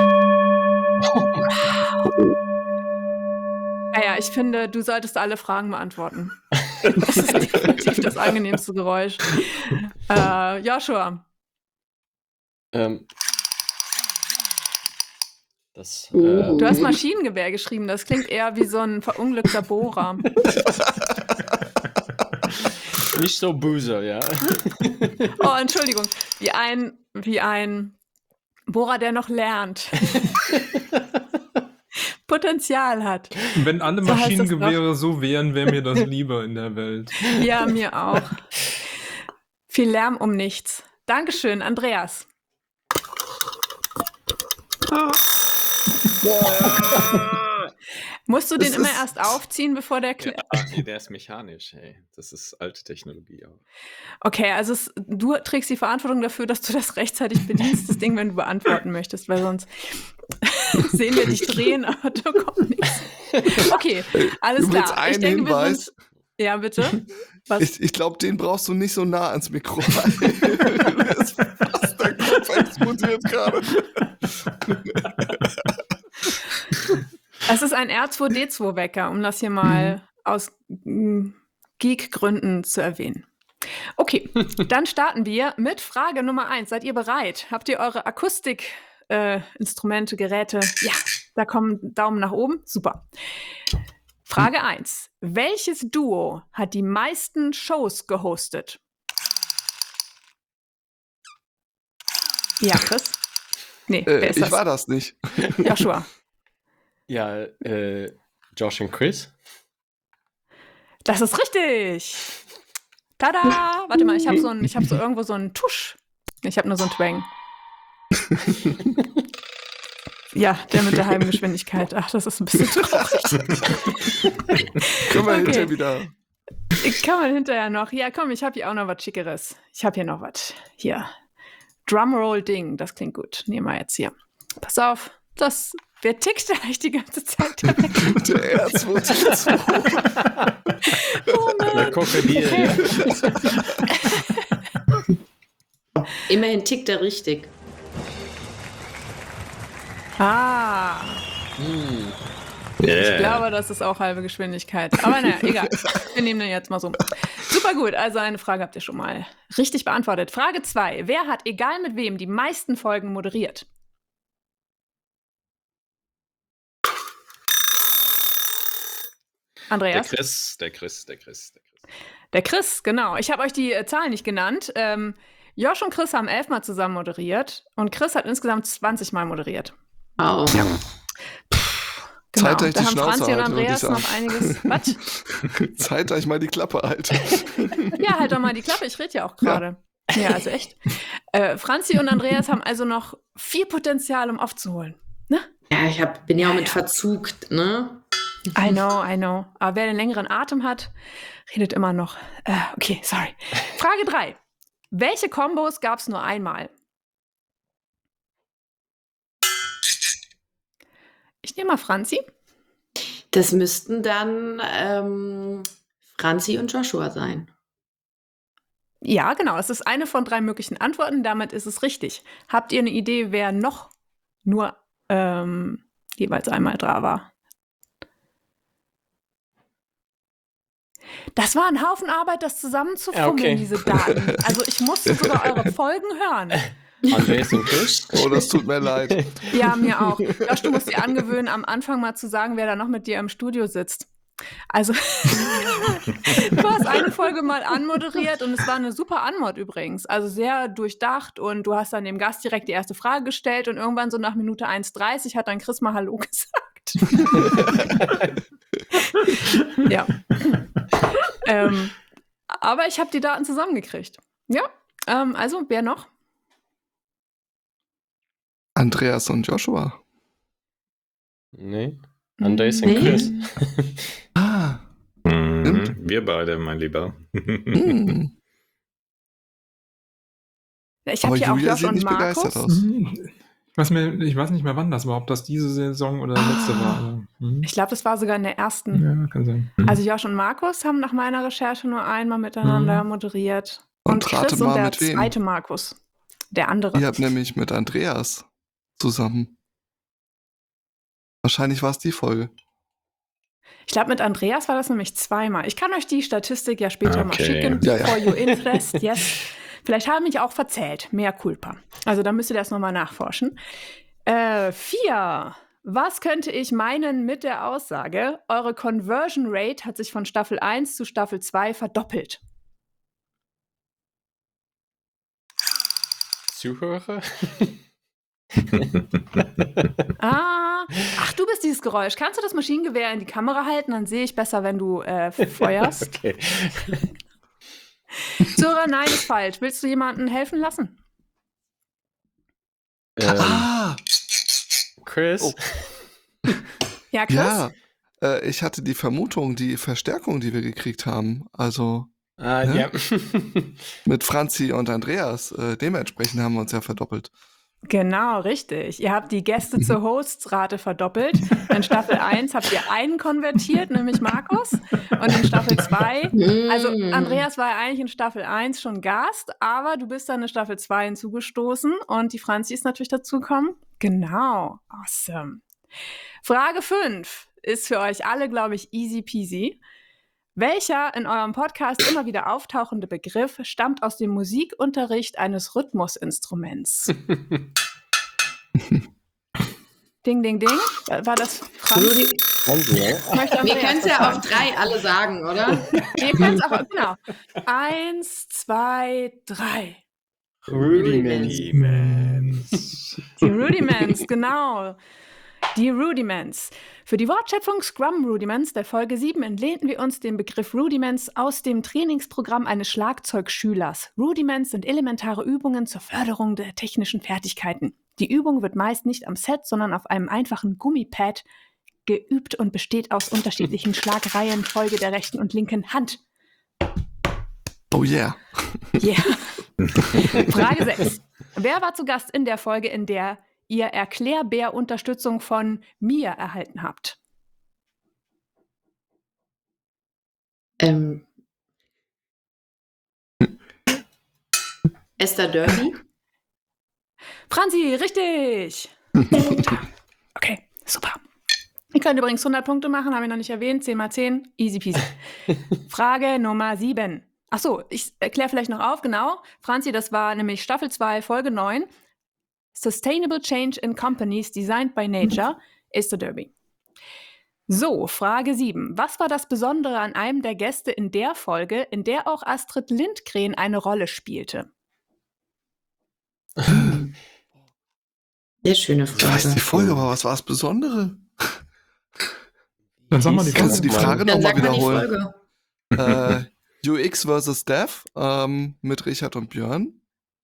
Speaker 2: Naja, ich finde, du solltest alle Fragen beantworten. Das ist definitiv das angenehmste Geräusch. Joshua, Du hast Maschinengewehr geschrieben, das klingt eher wie so ein verunglückter Bohrer.
Speaker 6: Nicht so böse, ja.
Speaker 2: Oh, Entschuldigung. Wie ein Bohrer, der noch lernt. Potenzial hat.
Speaker 3: Wenn alle
Speaker 2: So heißt das
Speaker 3: Maschinengewehre so wären, wäre mir das lieber in der Welt.
Speaker 2: Ja, mir auch. Viel Lärm um nichts. Dankeschön, Andreas. Musst du den immer erst aufziehen, bevor der...
Speaker 5: Nee, der ist mechanisch, hey. Das ist alte Technologie auch.
Speaker 2: Okay, also du trägst die Verantwortung dafür, dass du das rechtzeitig bedienst, das Ding, wenn du beantworten möchtest, weil sonst sehen wir dich drehen, aber da kommt nichts. Okay, alles klar.
Speaker 1: Übrigens ein Hinweis.
Speaker 2: Ja, bitte? Was?
Speaker 1: Ich glaube, den brauchst du nicht so nah ans Mikro. Das fast der Kopf explodiert gerade.
Speaker 2: Es ist ein R2D2-Wecker, um das hier mal aus Geek-Gründen zu erwähnen. Okay, dann starten wir mit Frage Nummer 1. Seid ihr bereit? Habt ihr eure Akustik-Instrumente, Geräte? Ja, da kommen Daumen nach oben. Super. Frage 1. Welches Duo hat die meisten Shows gehostet? Ja, Chris? Nee, wer ist
Speaker 1: Ich
Speaker 2: das?
Speaker 1: war das nicht.
Speaker 2: Joshua.
Speaker 6: Ja, Josh und Chris.
Speaker 2: Das ist richtig. Tada! Warte mal, ich habe so irgendwo so einen Tusch. Ich habe nur so einen Twang. Ja, der mit der halben Geschwindigkeit. Ach, das ist ein bisschen traurig.
Speaker 1: Können wir hinterher wieder.
Speaker 2: Kann man hinterher noch. Ja, komm, ich habe hier auch noch was Schickeres. Ich habe hier noch was. Hier. Drumroll-Ding. Das klingt gut. Nehmen wir jetzt hier. Pass auf. Wer tickt da eigentlich die ganze Zeit?
Speaker 1: Der R2D2.
Speaker 2: Oh Mann.
Speaker 6: Der Krokodil.
Speaker 2: Okay.
Speaker 4: Immerhin tickt er richtig.
Speaker 2: Ah. Ich glaube, das ist auch halbe Geschwindigkeit. Aber naja, egal. Wir nehmen den jetzt mal so. Super gut. Also eine Frage habt ihr schon mal richtig beantwortet. Frage 2. Wer hat, egal mit wem, die meisten Folgen moderiert? Andreas?
Speaker 5: Der Chris.
Speaker 2: Der Chris, genau. Ich habe euch die Zahlen nicht genannt. Josh und Chris haben 11 Mal zusammen moderiert und Chris hat insgesamt 20 Mal moderiert.
Speaker 4: Oh.
Speaker 2: Genau.
Speaker 1: Zeitgleich
Speaker 2: Da
Speaker 1: die
Speaker 2: haben
Speaker 1: Schnauze
Speaker 2: Franzi und
Speaker 1: halten, würde ich
Speaker 2: Andreas
Speaker 1: sagen.
Speaker 2: noch einiges. Was?
Speaker 1: Zeitgleich mal die Klappe halten.
Speaker 2: Ja, halt doch mal die Klappe, ich rede ja auch gerade. Ja, also echt. Franzi und Andreas haben also noch viel Potenzial, um aufzuholen. Ne?
Speaker 4: Ja, bin ja auch mit Verzug, ne?
Speaker 2: I know. Aber wer den längeren Atem hat, redet immer noch. Okay, sorry. Frage 3. Welche Kombos gab es nur einmal? Ich nehme mal Franzi.
Speaker 4: Das müssten dann Franzi und Joshua sein.
Speaker 2: Ja, genau. Es ist eine von 3 möglichen Antworten. Damit ist es richtig. Habt ihr eine Idee, wer noch nur jeweils einmal da war? Das war ein Haufen Arbeit, das zusammenzufummeln,
Speaker 6: Okay.
Speaker 2: diese Daten. Also ich musste sogar eure Folgen hören.
Speaker 6: Andreas und Chris.
Speaker 1: Oh, das tut mir leid.
Speaker 2: Ja, mir auch. Josh, du musst dir angewöhnen, am Anfang mal zu sagen, wer da noch mit dir im Studio sitzt. Also, du hast eine Folge mal anmoderiert und es war eine super Anmod übrigens. Also sehr durchdacht und du hast dann dem Gast direkt die erste Frage gestellt und irgendwann so nach Minute 1:30 hat dann Chris mal Hallo gesagt. Ja. Aber ich habe die Daten zusammengekriegt. Ja, also wer noch?
Speaker 1: Andreas und Joshua.
Speaker 6: Nee. Andreas und
Speaker 4: Nee.
Speaker 6: Chris.
Speaker 1: Ah.
Speaker 5: Wir beide, mein Lieber.
Speaker 1: Hm.
Speaker 2: Ich
Speaker 1: Aber
Speaker 2: habe hier auch
Speaker 1: Julia
Speaker 2: Josh
Speaker 1: sieht
Speaker 2: und
Speaker 1: nicht begeistert
Speaker 2: Markus.
Speaker 1: aus.
Speaker 3: Ich weiß nicht mehr, wann das war, ob das diese Saison oder letzte war. aber,
Speaker 2: Ich glaube, das war sogar in der ersten.
Speaker 3: Ja, kann sein.
Speaker 2: Also Josh und Markus haben nach meiner Recherche nur einmal miteinander moderiert.
Speaker 1: Und rate
Speaker 2: Chris und
Speaker 1: mal,
Speaker 2: der
Speaker 1: mit wem?
Speaker 2: zweite Markus. Der andere.
Speaker 1: Ihr habt nämlich mit Andreas zusammen. Wahrscheinlich war es die Folge.
Speaker 2: Ich glaube, mit Andreas war das nämlich 2-mal. Ich kann euch die Statistik ja später mal
Speaker 5: Okay.
Speaker 2: schicken.
Speaker 1: Ja, ja.
Speaker 2: For your interest, yes. Vielleicht habe ich mich auch verzählt. Mea culpa. Also da müsst ihr das nochmal nachforschen. 4. Was könnte ich meinen mit der Aussage, eure Conversion Rate hat sich von Staffel 1 zu Staffel 2 verdoppelt?
Speaker 6: Zuhörer?
Speaker 2: Ach, du bist dieses Geräusch. Kannst du das Maschinengewehr in die Kamera halten? Dann sehe ich besser, wenn du feuerst.
Speaker 6: Okay.
Speaker 2: Zora, nein, ist falsch. Willst du jemanden helfen lassen?
Speaker 6: Chris?
Speaker 5: Oh.
Speaker 2: Ja, Chris?
Speaker 1: Ja, ich hatte die Vermutung, die Verstärkung, die wir gekriegt haben, also
Speaker 6: Ja.
Speaker 1: mit Franzi und Andreas, dementsprechend haben wir uns ja verdoppelt.
Speaker 2: Genau, richtig. Ihr habt die Gäste zur Hosts-Rate verdoppelt. In Staffel 1 habt ihr einen konvertiert, nämlich Markus. Und in Staffel 2, also Andreas war ja eigentlich in Staffel 1 schon Gast, aber du bist dann in Staffel 2 hinzugestoßen und die Franzi ist natürlich dazugekommen. Genau, awesome. Frage 5 ist für euch alle, glaube ich, easy peasy. Welcher in eurem Podcast immer wieder auftauchende Begriff stammt aus dem Musikunterricht eines Rhythmusinstruments? Ding, ding, ding. War das Franz?
Speaker 4: Wir können es ja auf 3 alle sagen, oder?
Speaker 2: Ihr könnt es auch, genau. 1, 2, 3.
Speaker 6: Rudiments.
Speaker 2: Die Rudiments, genau. Die Rudiments. Für die Wortschöpfung Scrum Rudiments der Folge 7 entlehnten wir uns den Begriff Rudiments aus dem Trainingsprogramm eines Schlagzeugschülers. Rudiments sind elementare Übungen zur Förderung der technischen Fertigkeiten. Die Übung wird meist nicht am Set, sondern auf einem einfachen Gummipad geübt und besteht aus unterschiedlichen Schlagreihen, Folge der rechten und linken Hand.
Speaker 1: Oh yeah.
Speaker 2: Yeah. Frage 6. Wer war zu Gast in der Folge, in der ihr Erklärbär-Unterstützung von mir erhalten habt?
Speaker 4: Esther Derby?
Speaker 2: Franzi, richtig! Okay, super. Ihr könnt übrigens 100 Punkte machen, habe ich noch nicht erwähnt. 10 mal 10, easy peasy. Frage Nummer 7. Achso, ich erkläre vielleicht noch auf, genau. Franzi, das war nämlich Staffel 2, Folge 9. Sustainable Change in Companies Designed by Nature, Esther Derby. So, Frage 7. Was war das Besondere an einem der Gäste in der Folge, in der auch Astrid Lindgren eine Rolle spielte?
Speaker 4: Sehr schöne
Speaker 1: Ich weiß
Speaker 4: Frage.
Speaker 1: die Folge, aber was war das Besondere?
Speaker 3: Dann sag mal die
Speaker 1: Kannst du die Frage
Speaker 4: Dann
Speaker 1: nochmal
Speaker 4: sag mal die
Speaker 1: wiederholen?
Speaker 4: Folge.
Speaker 1: UX vs. Dev mit Richard und Björn.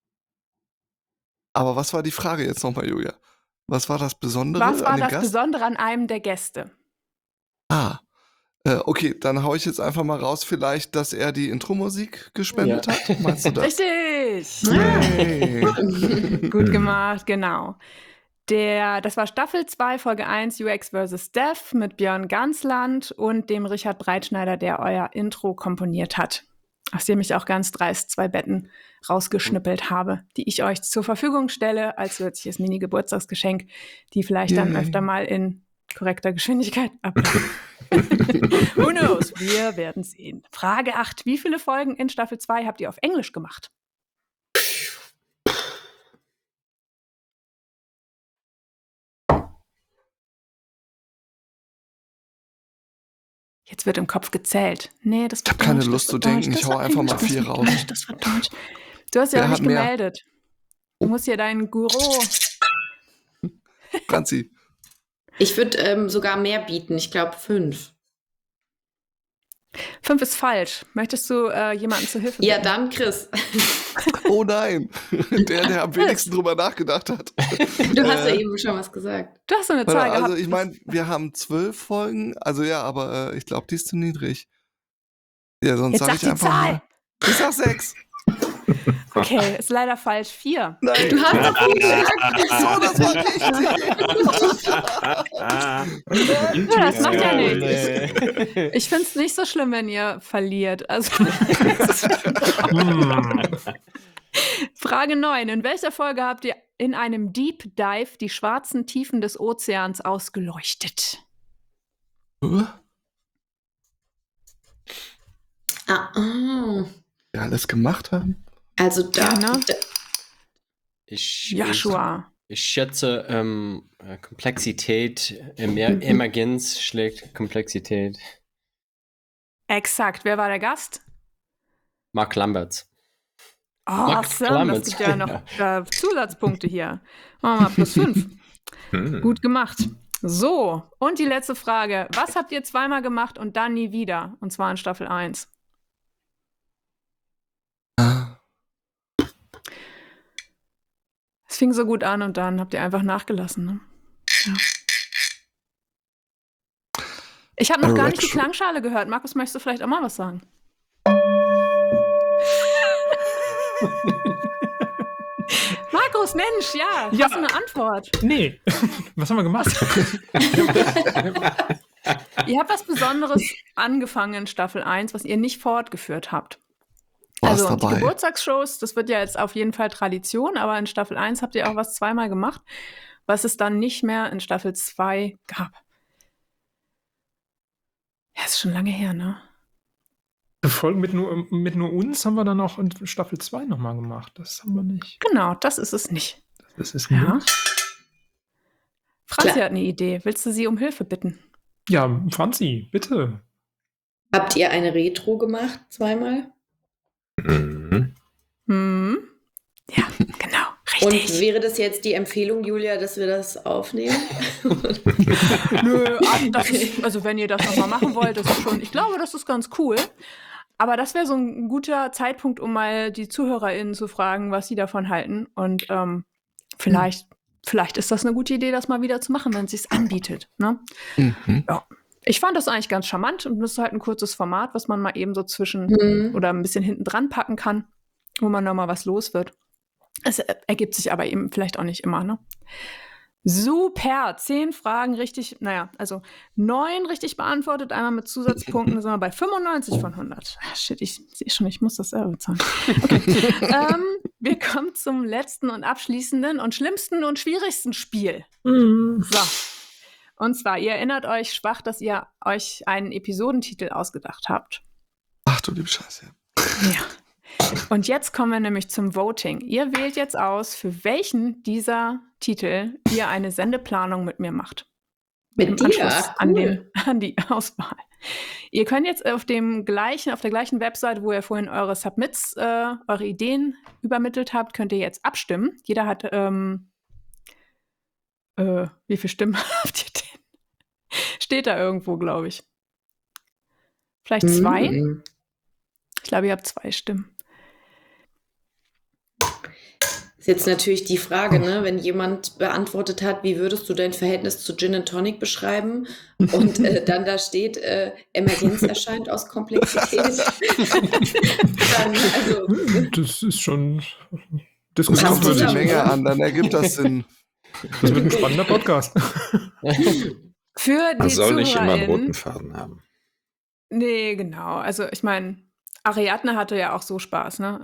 Speaker 1: Aber was war die Frage jetzt nochmal, Julia? Was war das Besondere
Speaker 2: Was war
Speaker 1: an dem
Speaker 2: das
Speaker 1: Gast?
Speaker 2: Besondere an einem der Gäste?
Speaker 1: Okay, dann hau ich jetzt einfach mal raus, vielleicht, dass er die Intro-Musik gespendet hat. Meinst du das?
Speaker 2: Richtig!
Speaker 1: Hey.
Speaker 2: Gut gemacht, genau. Das war Staffel 2, Folge 1, UX vs. Dev mit Björn Gansland und dem Richard Breitschneider, der euer Intro komponiert hat. Aus dem ich auch ganz dreist 2 Betten rausgeschnippelt habe, die ich euch zur Verfügung stelle als würzliches Mini-Geburtstagsgeschenk, die vielleicht dann öfter mal in korrekter Geschwindigkeit ablaufen. Who knows? Wir werden sehen. Frage 8. Wie viele Folgen in Staffel 2 habt ihr auf Englisch gemacht? Jetzt wird im Kopf gezählt. Nee, das war
Speaker 1: Ich hab keine
Speaker 2: Deutsch,
Speaker 1: Lust
Speaker 2: das war
Speaker 1: zu denken,
Speaker 2: Deutsch,
Speaker 1: ich
Speaker 2: das
Speaker 1: hau
Speaker 2: war
Speaker 1: einfach mal
Speaker 2: Englisch,
Speaker 1: 4
Speaker 2: das war
Speaker 1: raus.
Speaker 2: Deutsch, das war Deutsch. Du hast ja
Speaker 1: Wer
Speaker 2: auch
Speaker 1: hat
Speaker 2: nicht
Speaker 1: mehr?
Speaker 2: gemeldet. Du musst hier deinen Guru.
Speaker 1: Franzi.
Speaker 4: Ich würde sogar mehr bieten. Ich glaube 5.
Speaker 2: 5 ist falsch. Möchtest du jemanden zur Hilfe
Speaker 4: Ja,
Speaker 2: bitten?
Speaker 4: dann Chris.
Speaker 1: Oh nein. Der am wenigsten drüber nachgedacht hat.
Speaker 4: Du hast ja eben schon was gesagt.
Speaker 2: Du hast so eine Zahl
Speaker 1: Also
Speaker 2: gehabt.
Speaker 1: ich meine, wir haben 12 Folgen. Also ja, aber ich glaube, die ist zu niedrig. Ja, sonst
Speaker 2: Jetzt
Speaker 1: sag
Speaker 2: sag
Speaker 1: ich
Speaker 2: die
Speaker 1: einfach
Speaker 2: Zahl.
Speaker 1: mal. Ich sag 6.
Speaker 2: Okay, ist leider falsch. 4.
Speaker 1: Nein.
Speaker 4: Du hast doch viel gesagt.
Speaker 1: So, das war richtig.
Speaker 2: Ja, das macht ja
Speaker 6: Oh,
Speaker 2: nichts.
Speaker 6: nee.
Speaker 2: Ich finde es nicht so schlimm, wenn ihr verliert. Also Frage 9. In welcher Folge habt ihr in einem Deep Dive die schwarzen Tiefen des Ozeans ausgeleuchtet?
Speaker 4: Ah,
Speaker 1: Wir alles gemacht haben?
Speaker 4: Also
Speaker 2: Joshua.
Speaker 6: Ich schätze, Komplexität, Emergenz schlägt Komplexität.
Speaker 2: Exakt. Wer war der Gast?
Speaker 6: Mark Lamberts.
Speaker 2: Awesome. Das gibt ja noch Zusatzpunkte hier. Machen wir mal +5. Gut gemacht. So, und die letzte Frage. Was habt ihr zweimal gemacht und dann nie wieder? Und zwar in Staffel 1. Es fing so gut an und dann habt ihr einfach nachgelassen. Ne? Ja. Ich habe noch gar nicht die Klangschale gehört. Markus, möchtest du vielleicht auch mal was sagen? Markus, Mensch, ja, hast du eine Antwort?
Speaker 3: Nee, was haben wir gemacht?
Speaker 2: Ihr habt was Besonderes angefangen in Staffel 1, was ihr nicht fortgeführt habt.
Speaker 1: War's
Speaker 2: Also
Speaker 1: dabei?
Speaker 2: die Geburtstagsshows, das wird ja jetzt auf jeden Fall Tradition, aber in Staffel 1 habt ihr auch was zweimal gemacht, was es dann nicht mehr in Staffel 2 gab. Ja, ist schon lange her, ne?
Speaker 3: Folgen mit nur uns haben wir dann auch in Staffel 2 nochmal gemacht. Das haben wir nicht.
Speaker 2: Genau, das ist es nicht.
Speaker 3: Das ist
Speaker 2: Ja.
Speaker 3: nicht.
Speaker 2: Franzi
Speaker 4: Klar.
Speaker 2: hat eine Idee. Willst du sie um Hilfe bitten?
Speaker 3: Ja, Franzi, bitte.
Speaker 4: Habt ihr eine Retro gemacht, zweimal?
Speaker 5: Mhm.
Speaker 2: Hm? Ja, genau,
Speaker 4: Und
Speaker 2: richtig.
Speaker 4: wäre das jetzt die Empfehlung, Julia, dass wir das aufnehmen?
Speaker 2: Nö, also wenn ihr das nochmal machen wollt, das ist schon, ich glaube, das ist ganz cool. Aber das wäre so ein guter Zeitpunkt, um mal die ZuhörerInnen zu fragen, was sie davon halten. Und vielleicht ist das eine gute Idee, das mal wieder zu machen, wenn es sich anbietet. Ne?
Speaker 1: Mhm.
Speaker 2: Ja. Ich fand das eigentlich ganz charmant und das ist halt ein kurzes Format, was man mal eben so zwischen oder ein bisschen hinten dran packen kann, wo man nochmal was los wird. Es ergibt sich aber eben vielleicht auch nicht immer, ne? Super, 10 Fragen richtig, 9 richtig beantwortet, einmal mit Zusatzpunkten, da sind wir bei 95 von 100. Ah, shit, ich sehe schon, ich muss das selber bezahlen. Okay. Wir kommen zum letzten und abschließenden und schlimmsten und schwierigsten Spiel. So. Und zwar, ihr erinnert euch schwach, dass ihr euch einen Episodentitel ausgedacht habt.
Speaker 1: Ach du liebe Scheiße.
Speaker 2: Ja. Und jetzt kommen wir nämlich zum Voting. Ihr wählt jetzt aus, für welchen dieser Titel ihr eine Sendeplanung mit mir macht.
Speaker 4: Mit
Speaker 2: Im
Speaker 4: dir?
Speaker 2: Anschluss an die Auswahl. Ihr könnt jetzt auf der gleichen Website, wo ihr vorhin eure Submits, eure Ideen übermittelt habt, könnt ihr jetzt abstimmen. Jeder hat, wie viele Stimmen habt ihr denn? Steht da irgendwo, glaube ich. Vielleicht 2?
Speaker 4: Mhm.
Speaker 2: Ich glaube, ihr habt 2 Stimmen.
Speaker 4: Ist jetzt natürlich die Frage, ne? Wenn jemand beantwortet hat, wie würdest du dein Verhältnis zu Gin and Tonic beschreiben? Und dann da steht, Emergenz erscheint aus Komplexität. Dann, also,
Speaker 3: Das ist schon
Speaker 1: Das
Speaker 3: diskussionswürdig.
Speaker 1: kommt so die
Speaker 4: zusammen,
Speaker 1: Menge
Speaker 4: oder?
Speaker 1: an, dann ergibt das Sinn.
Speaker 3: Das wird ein spannender Podcast.
Speaker 2: Für die
Speaker 5: Man soll nicht immer einen
Speaker 2: ZuhörerInnen-
Speaker 5: roten Faden haben.
Speaker 2: Nee, genau. Also ich meine, Ariadne hatte ja auch so Spaß, ne?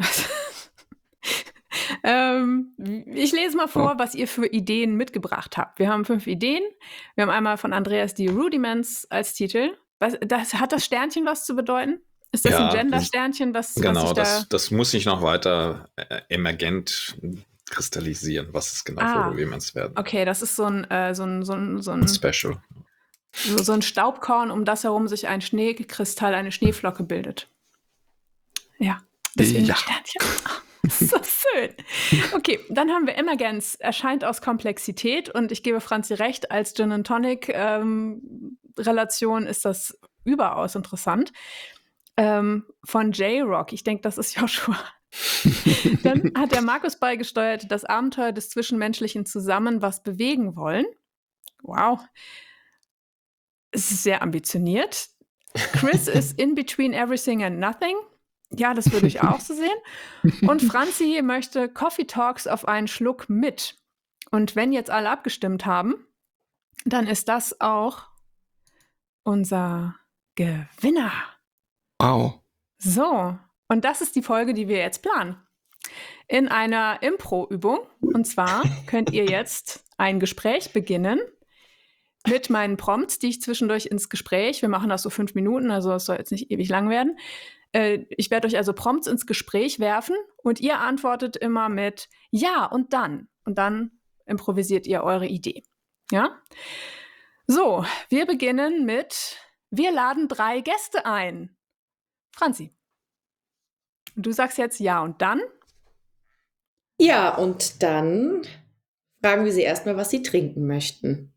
Speaker 2: Ich lese mal vor, was ihr für Ideen mitgebracht habt. Wir haben 5 Ideen. Wir haben einmal von Andreas die Rudiments als Titel. Hat das Sternchen was zu bedeuten? Ist das
Speaker 5: Ja,
Speaker 2: ein Gender-Sternchen, was
Speaker 5: Genau,
Speaker 2: sich da...
Speaker 5: das muss sich noch weiter emergent kristallisieren, was es genau für Rudiments werden.
Speaker 2: Okay, das ist so ein
Speaker 5: Special.
Speaker 2: Staubkorn, um das herum sich ein Schneekristall, eine Schneeflocke bildet. Ja, deswegen
Speaker 1: Ja.
Speaker 2: das Sternchen. Das ist so schön. Okay, dann haben wir Emergenz, erscheint aus Komplexität und ich gebe Franzi recht, als Gin and Tonic Relation ist das überaus interessant. Von J-Rock, ich denke, das ist Joshua. Dann hat der Markus beigesteuert, das Abenteuer des Zwischenmenschlichen zusammen was bewegen wollen. Wow. Es ist sehr ambitioniert. Chris ist in between everything and nothing. Ja, das würde ich auch so sehen. Und Franzi möchte Coffee Talks auf einen Schluck mit. Und wenn jetzt alle abgestimmt haben, dann ist das auch unser Gewinner.
Speaker 1: Wow.
Speaker 2: So, und das ist die Folge, die wir jetzt planen. In einer Impro-Übung. Und zwar könnt ihr jetzt ein Gespräch beginnen mit meinen Prompts, die ich zwischendurch ins Gespräch, wir machen das so 5 Minuten, also es soll jetzt nicht ewig lang werden, Ich werde euch also Prompts ins Gespräch werfen und ihr antwortet immer mit ja und dann. Und dann improvisiert ihr eure Idee. Ja? So, wir beginnen mit wir laden 3 Gäste ein. Franzi. Du sagst jetzt ja und dann?
Speaker 4: Ja, und dann fragen wir sie erstmal, was sie trinken möchten.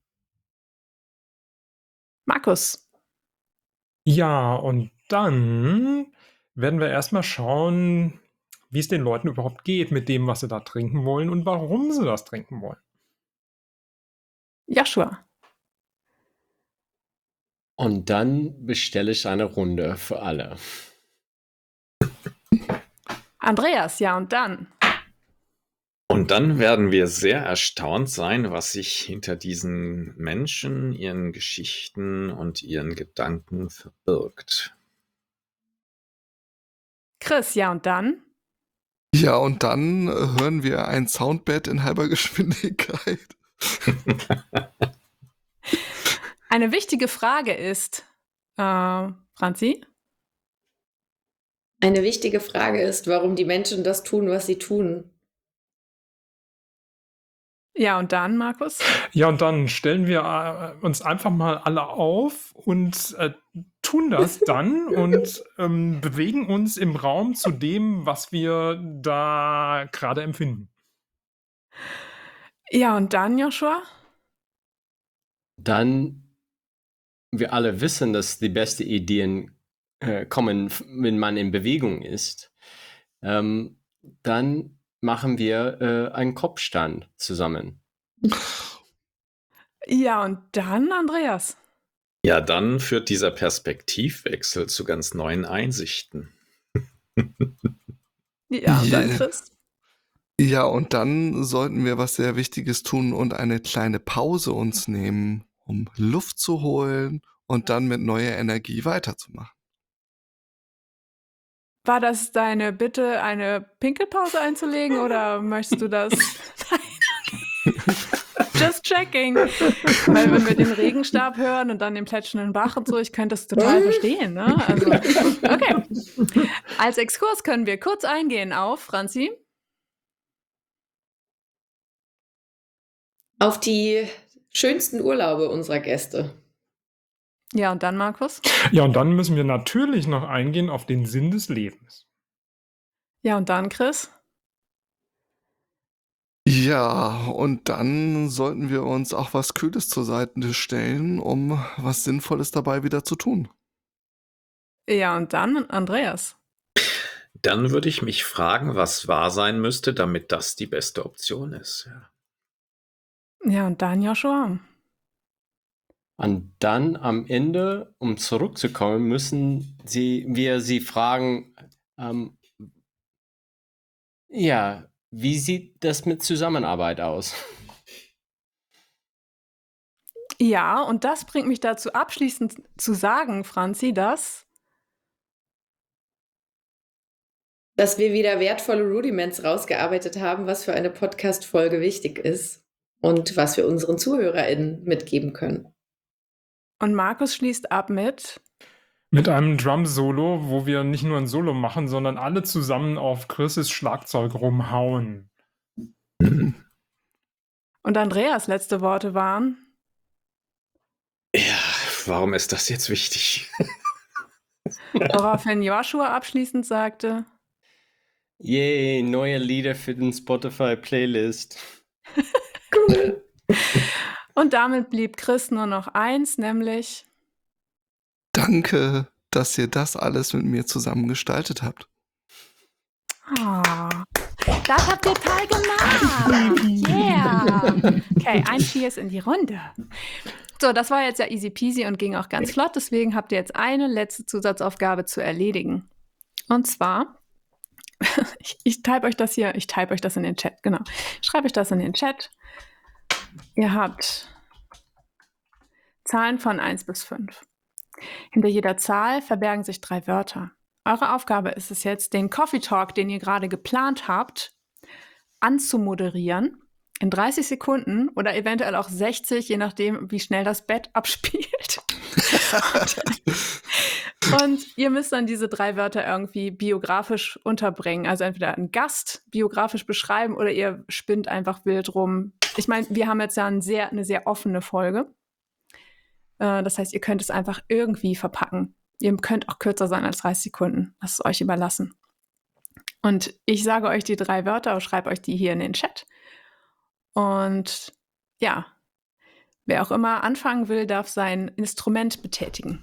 Speaker 2: Markus.
Speaker 3: Ja, und dann werden wir erstmal schauen, wie es den Leuten überhaupt geht mit dem, was sie da trinken wollen und warum sie das trinken wollen.
Speaker 2: Joshua.
Speaker 6: Und dann bestelle ich eine Runde für alle.
Speaker 2: Andreas, ja und dann?
Speaker 5: Und dann werden wir sehr erstaunt sein, was sich hinter diesen Menschen, ihren Geschichten und ihren Gedanken verbirgt.
Speaker 2: Chris, ja und dann?
Speaker 1: Ja, und dann hören wir ein Soundbed in halber Geschwindigkeit.
Speaker 2: Eine wichtige Frage ist, Franzi?
Speaker 4: Eine wichtige Frage ist, warum die Menschen das tun, was sie tun.
Speaker 2: Ja, und dann, Markus?
Speaker 3: Ja, und dann stellen wir uns einfach mal alle auf und tun das dann und bewegen uns im Raum zu dem, was wir da gerade empfinden.
Speaker 2: Ja, und dann, Joshua?
Speaker 6: Dann wir alle wissen, dass die besten Ideen kommen, wenn man in Bewegung ist. Dann machen wir einen Kopfstand zusammen.
Speaker 2: Ja, und dann, Andreas?
Speaker 5: Ja, dann führt dieser Perspektivwechsel zu ganz neuen Einsichten.
Speaker 2: Ja, und dann,
Speaker 1: Yeah.
Speaker 2: Chris?
Speaker 1: Ja, und dann sollten wir was sehr Wichtiges tun und eine kleine Pause uns nehmen, um Luft zu holen und dann mit neuer Energie weiterzumachen.
Speaker 2: War das deine Bitte, eine Pinkelpause einzulegen oder möchtest du das? Just checking. Weil wenn wir den Regenstab hören und dann den plätschenden Bach und so, ich könnte das total verstehen. Ne? Also, okay. Als Exkurs können wir kurz eingehen auf, Franzi.
Speaker 4: Auf die schönsten Urlaube unserer Gäste.
Speaker 2: Ja, und dann, Markus?
Speaker 3: Ja, und dann müssen wir natürlich noch eingehen auf den Sinn des Lebens.
Speaker 2: Ja, und dann, Chris?
Speaker 1: Ja, und dann sollten wir uns auch was Kühles zur Seite stellen, um was Sinnvolles dabei wieder zu tun.
Speaker 2: Ja, und dann, Andreas?
Speaker 5: Dann würde ich mich fragen, was wahr sein müsste, damit das die beste Option ist. Ja.
Speaker 2: Ja, und dann, Joshua?
Speaker 6: Und dann am Ende, um zurückzukommen, müssen wir sie fragen, ja, wie sieht das mit Zusammenarbeit aus?
Speaker 2: Ja, und das bringt mich dazu, abschließend zu sagen, Franzi, dass
Speaker 4: wir wieder wertvolle Rudiments rausgearbeitet haben, was für eine Podcast-Folge wichtig ist und was wir unseren ZuhörerInnen mitgeben können.
Speaker 2: und Markus schließt ab mit
Speaker 3: Mit einem Drum-Solo, wo wir nicht nur ein Solo machen, sondern alle zusammen auf Chris' Schlagzeug rumhauen.
Speaker 2: und Andreas letzte Worte waren.
Speaker 5: Ja, warum ist das jetzt wichtig?
Speaker 2: Woraufhin Joshua abschließend sagte.
Speaker 6: Yay, neue Lieder für den Spotify-Playlist.
Speaker 4: Cool.
Speaker 2: Und damit blieb Chris nur noch eins, nämlich
Speaker 1: Danke, dass ihr das alles mit mir zusammen gestaltet habt.
Speaker 2: das habt ihr toll gemacht. Yeah. Okay, ein Cheers in die Runde. So, das war jetzt ja easy peasy und ging auch ganz flott. Deswegen habt ihr jetzt eine letzte Zusatzaufgabe zu erledigen. Und zwar, ich type euch das in den Chat, genau. Ich schreibe euch das in den Chat. Ihr habt Zahlen von 1 bis 5. Hinter jeder Zahl verbergen sich 3 Wörter. Eure Aufgabe ist es jetzt, den Coffee Talk, den ihr gerade geplant habt, anzumoderieren in 30 Sekunden oder eventuell auch 60, je nachdem, wie schnell das Bett abspielt. Und ihr müsst dann diese 3 Wörter irgendwie biografisch unterbringen. Also entweder einen Gast biografisch beschreiben oder ihr spinnt einfach wild rum. Ich meine, wir haben jetzt ja eine sehr offene Folge. Das heißt, ihr könnt es einfach irgendwie verpacken. Ihr könnt auch kürzer sein als 30 Sekunden. Das ist euch überlassen. Und ich sage euch die 3 Wörter und schreibe euch die hier in den Chat. Und ja, wer auch immer anfangen will, darf sein Instrument betätigen.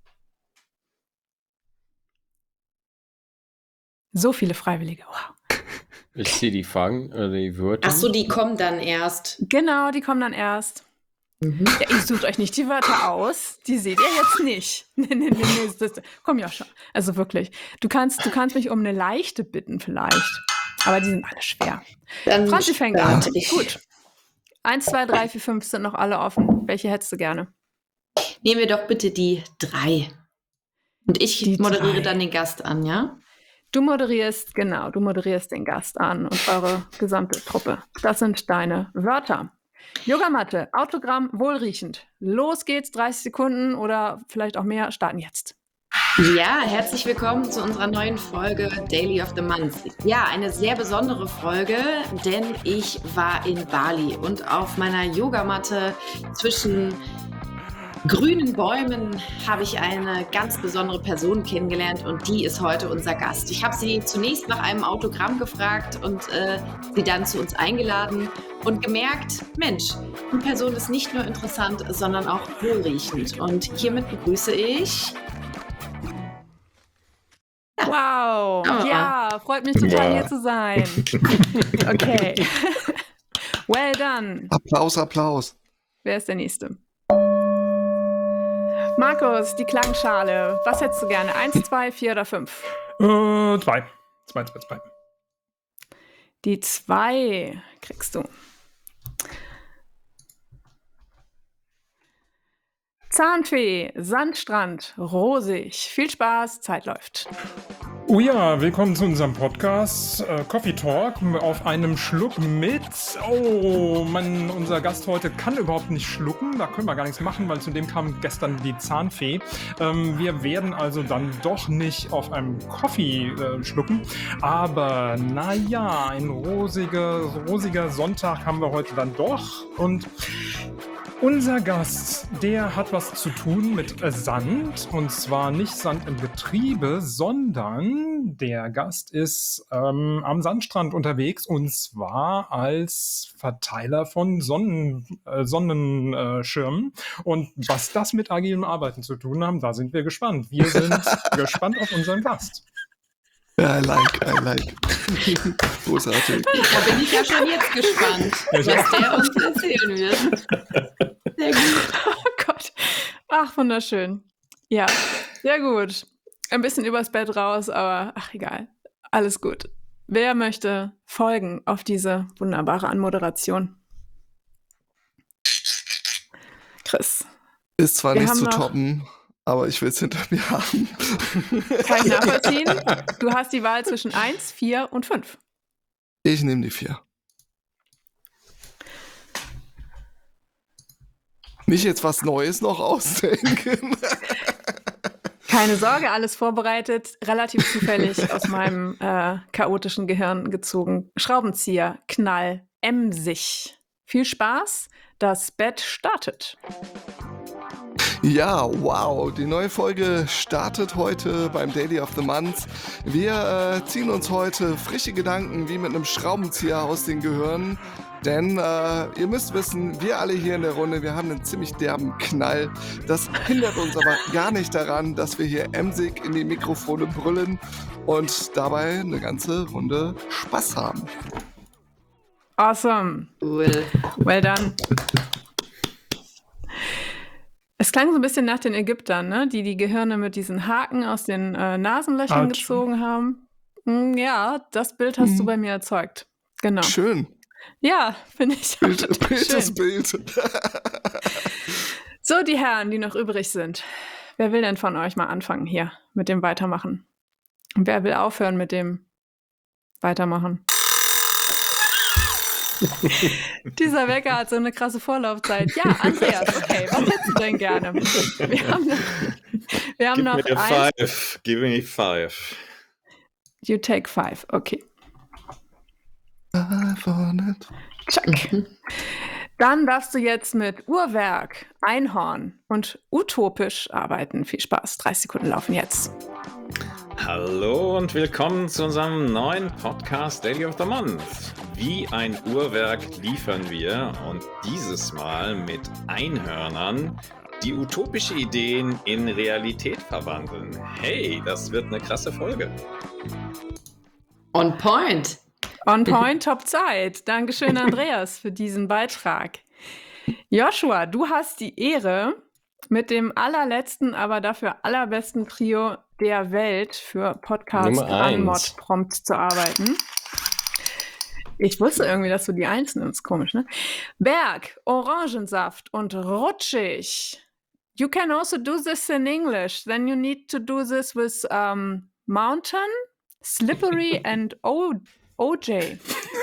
Speaker 2: So viele Freiwillige, wow.
Speaker 6: Ich sehe die Fragen, die Wörter.
Speaker 4: Ach so, die kommen dann erst.
Speaker 2: Genau, die kommen dann erst. Ja, ihr sucht euch nicht die Wörter aus, die seht ihr jetzt nicht. Nee, komm ja schon. Also wirklich, du kannst mich um eine leichte bitten vielleicht, aber die sind alle schwer.
Speaker 4: Dann
Speaker 2: Franzi fängt an.
Speaker 4: starte ich.
Speaker 2: Gut. 1, 2, 3, 4, 5 sind noch alle offen. Welche hättest du gerne?
Speaker 4: Nehmen wir doch bitte die 3. Und ich
Speaker 2: Die
Speaker 4: moderiere
Speaker 2: 3.
Speaker 4: dann den Gast an, ja?
Speaker 2: Du moderierst den Gast an und eure gesamte Truppe. Das sind deine Wörter. Yogamatte, Autogramm, wohlriechend. Los geht's, 30 Sekunden oder vielleicht auch mehr, starten jetzt.
Speaker 4: Ja, herzlich willkommen zu unserer neuen Folge Daily of the Month. Ja, eine sehr besondere Folge, denn ich war in Bali und auf meiner Yogamatte zwischen grünen Bäumen habe ich eine ganz besondere Person kennengelernt und die ist heute unser Gast. Ich habe sie zunächst nach einem Autogramm gefragt und sie dann zu uns eingeladen und gemerkt, Mensch, die Person ist nicht nur interessant, sondern auch wohlriechend. Und hiermit begrüße ich...
Speaker 2: Wow, ja, freut mich total hier zu sein. Okay, well done.
Speaker 1: Applaus.
Speaker 2: Wer ist der Nächste? Markus, die Klangschale. Was hättest du gerne? 1, 2, 4 oder 5?
Speaker 3: 2.
Speaker 2: Die 2 kriegst du. Zahnfee, Sandstrand, rosig. Viel Spaß, Zeit läuft.
Speaker 3: Oh ja, willkommen zu unserem Podcast Coffee Talk auf einem Schluck mit. Oh Mann, unser Gast heute kann überhaupt nicht schlucken. Da können wir gar nichts machen, weil zudem kam gestern die Zahnfee. Wir werden also dann doch nicht auf einem Coffee schlucken. Aber naja, ein rosiger Sonntag haben wir heute dann doch. Und unser Gast, der hat was zu tun mit Sand, und zwar nicht Sand im Getriebe, sondern der Gast ist am Sandstrand unterwegs, und zwar als Verteiler von Sonnenschirmen. Und was das mit agilem Arbeiten zu tun haben, da sind wir gespannt. Wir sind gespannt auf unseren Gast.
Speaker 1: I like. Großartig.
Speaker 4: Da bin ich ja schon jetzt gespannt, was der uns erzählen wird. Sehr gut.
Speaker 2: Oh Gott. Ach, wunderschön. Ja, sehr gut. Ein bisschen übers Bett raus, aber ach, egal. Alles gut. Wer möchte folgen auf diese wunderbare Anmoderation? Chris.
Speaker 1: Ist zwar
Speaker 2: Wir
Speaker 1: nicht
Speaker 2: haben
Speaker 1: zu
Speaker 2: noch-
Speaker 1: toppen, aber ich will es hinter mir haben.
Speaker 2: Kann ich nachvollziehen? Du hast die Wahl zwischen 1, 4 und 5.
Speaker 1: Ich nehme die 4. Nicht jetzt was Neues noch ausdenken.
Speaker 2: Keine Sorge, alles vorbereitet, relativ zufällig aus meinem chaotischen Gehirn gezogen. Schraubenzieher, Knall, emsig. Viel Spaß, das Bett startet.
Speaker 1: Ja, wow, die neue Folge startet heute beim Daily of the Month. Wir ziehen uns heute frische Gedanken wie mit einem Schraubenzieher aus den Gehirnen. Denn ihr müsst wissen, wir alle hier in der Runde, wir haben einen ziemlich derben Knall. Das hindert uns aber gar nicht daran, dass wir hier emsig in die Mikrofone brüllen und dabei eine ganze Runde Spaß haben.
Speaker 2: Awesome.
Speaker 4: Cool.
Speaker 2: Well done. Es klang so ein bisschen nach den Ägyptern, ne? Die Gehirne mit diesen Haken aus den Nasenlöchern
Speaker 3: Ouch.
Speaker 2: gezogen haben. Ja, das Bild hast du bei mir erzeugt. Genau.
Speaker 1: Schön.
Speaker 2: Ja, finde ich auch total
Speaker 1: Bild ist
Speaker 2: schön.
Speaker 1: Bild.
Speaker 2: So, die Herren, die noch übrig sind. Wer will denn von euch mal anfangen hier mit dem Weitermachen? Und wer will aufhören mit dem Weitermachen? Dieser Wecker hat so eine krasse Vorlaufzeit. Ja, Andreas, okay, was hättest du denn gerne? Wir haben
Speaker 5: Give
Speaker 2: noch
Speaker 5: me a
Speaker 2: eins.
Speaker 5: five. Give me five.
Speaker 2: You take 5. Okay.
Speaker 1: 500.
Speaker 2: Check. Dann darfst du jetzt mit Uhrwerk, Einhorn und Utopisch arbeiten. Viel Spaß. 30 Sekunden laufen jetzt.
Speaker 5: Hallo und willkommen zu unserem neuen Podcast Daily of the Month. Wie ein Uhrwerk liefern wir und dieses Mal mit Einhörnern, die utopische Ideen in Realität verwandeln. Hey, das wird eine krasse Folge.
Speaker 4: On point.
Speaker 2: On point, top Zeit. Dankeschön, Andreas, für diesen Beitrag. Joshua, du hast die Ehre, mit dem allerletzten, aber dafür allerbesten Trio der Welt für Podcast
Speaker 6: Nummer 1.
Speaker 2: Unmod Prompt zu arbeiten. Ich wusste irgendwie, dass du die 1 nimmst. Komisch, ne? Berg, Orangensaft und rutschig. You can also do this in English. Then you need to do this with mountain, slippery and OJ.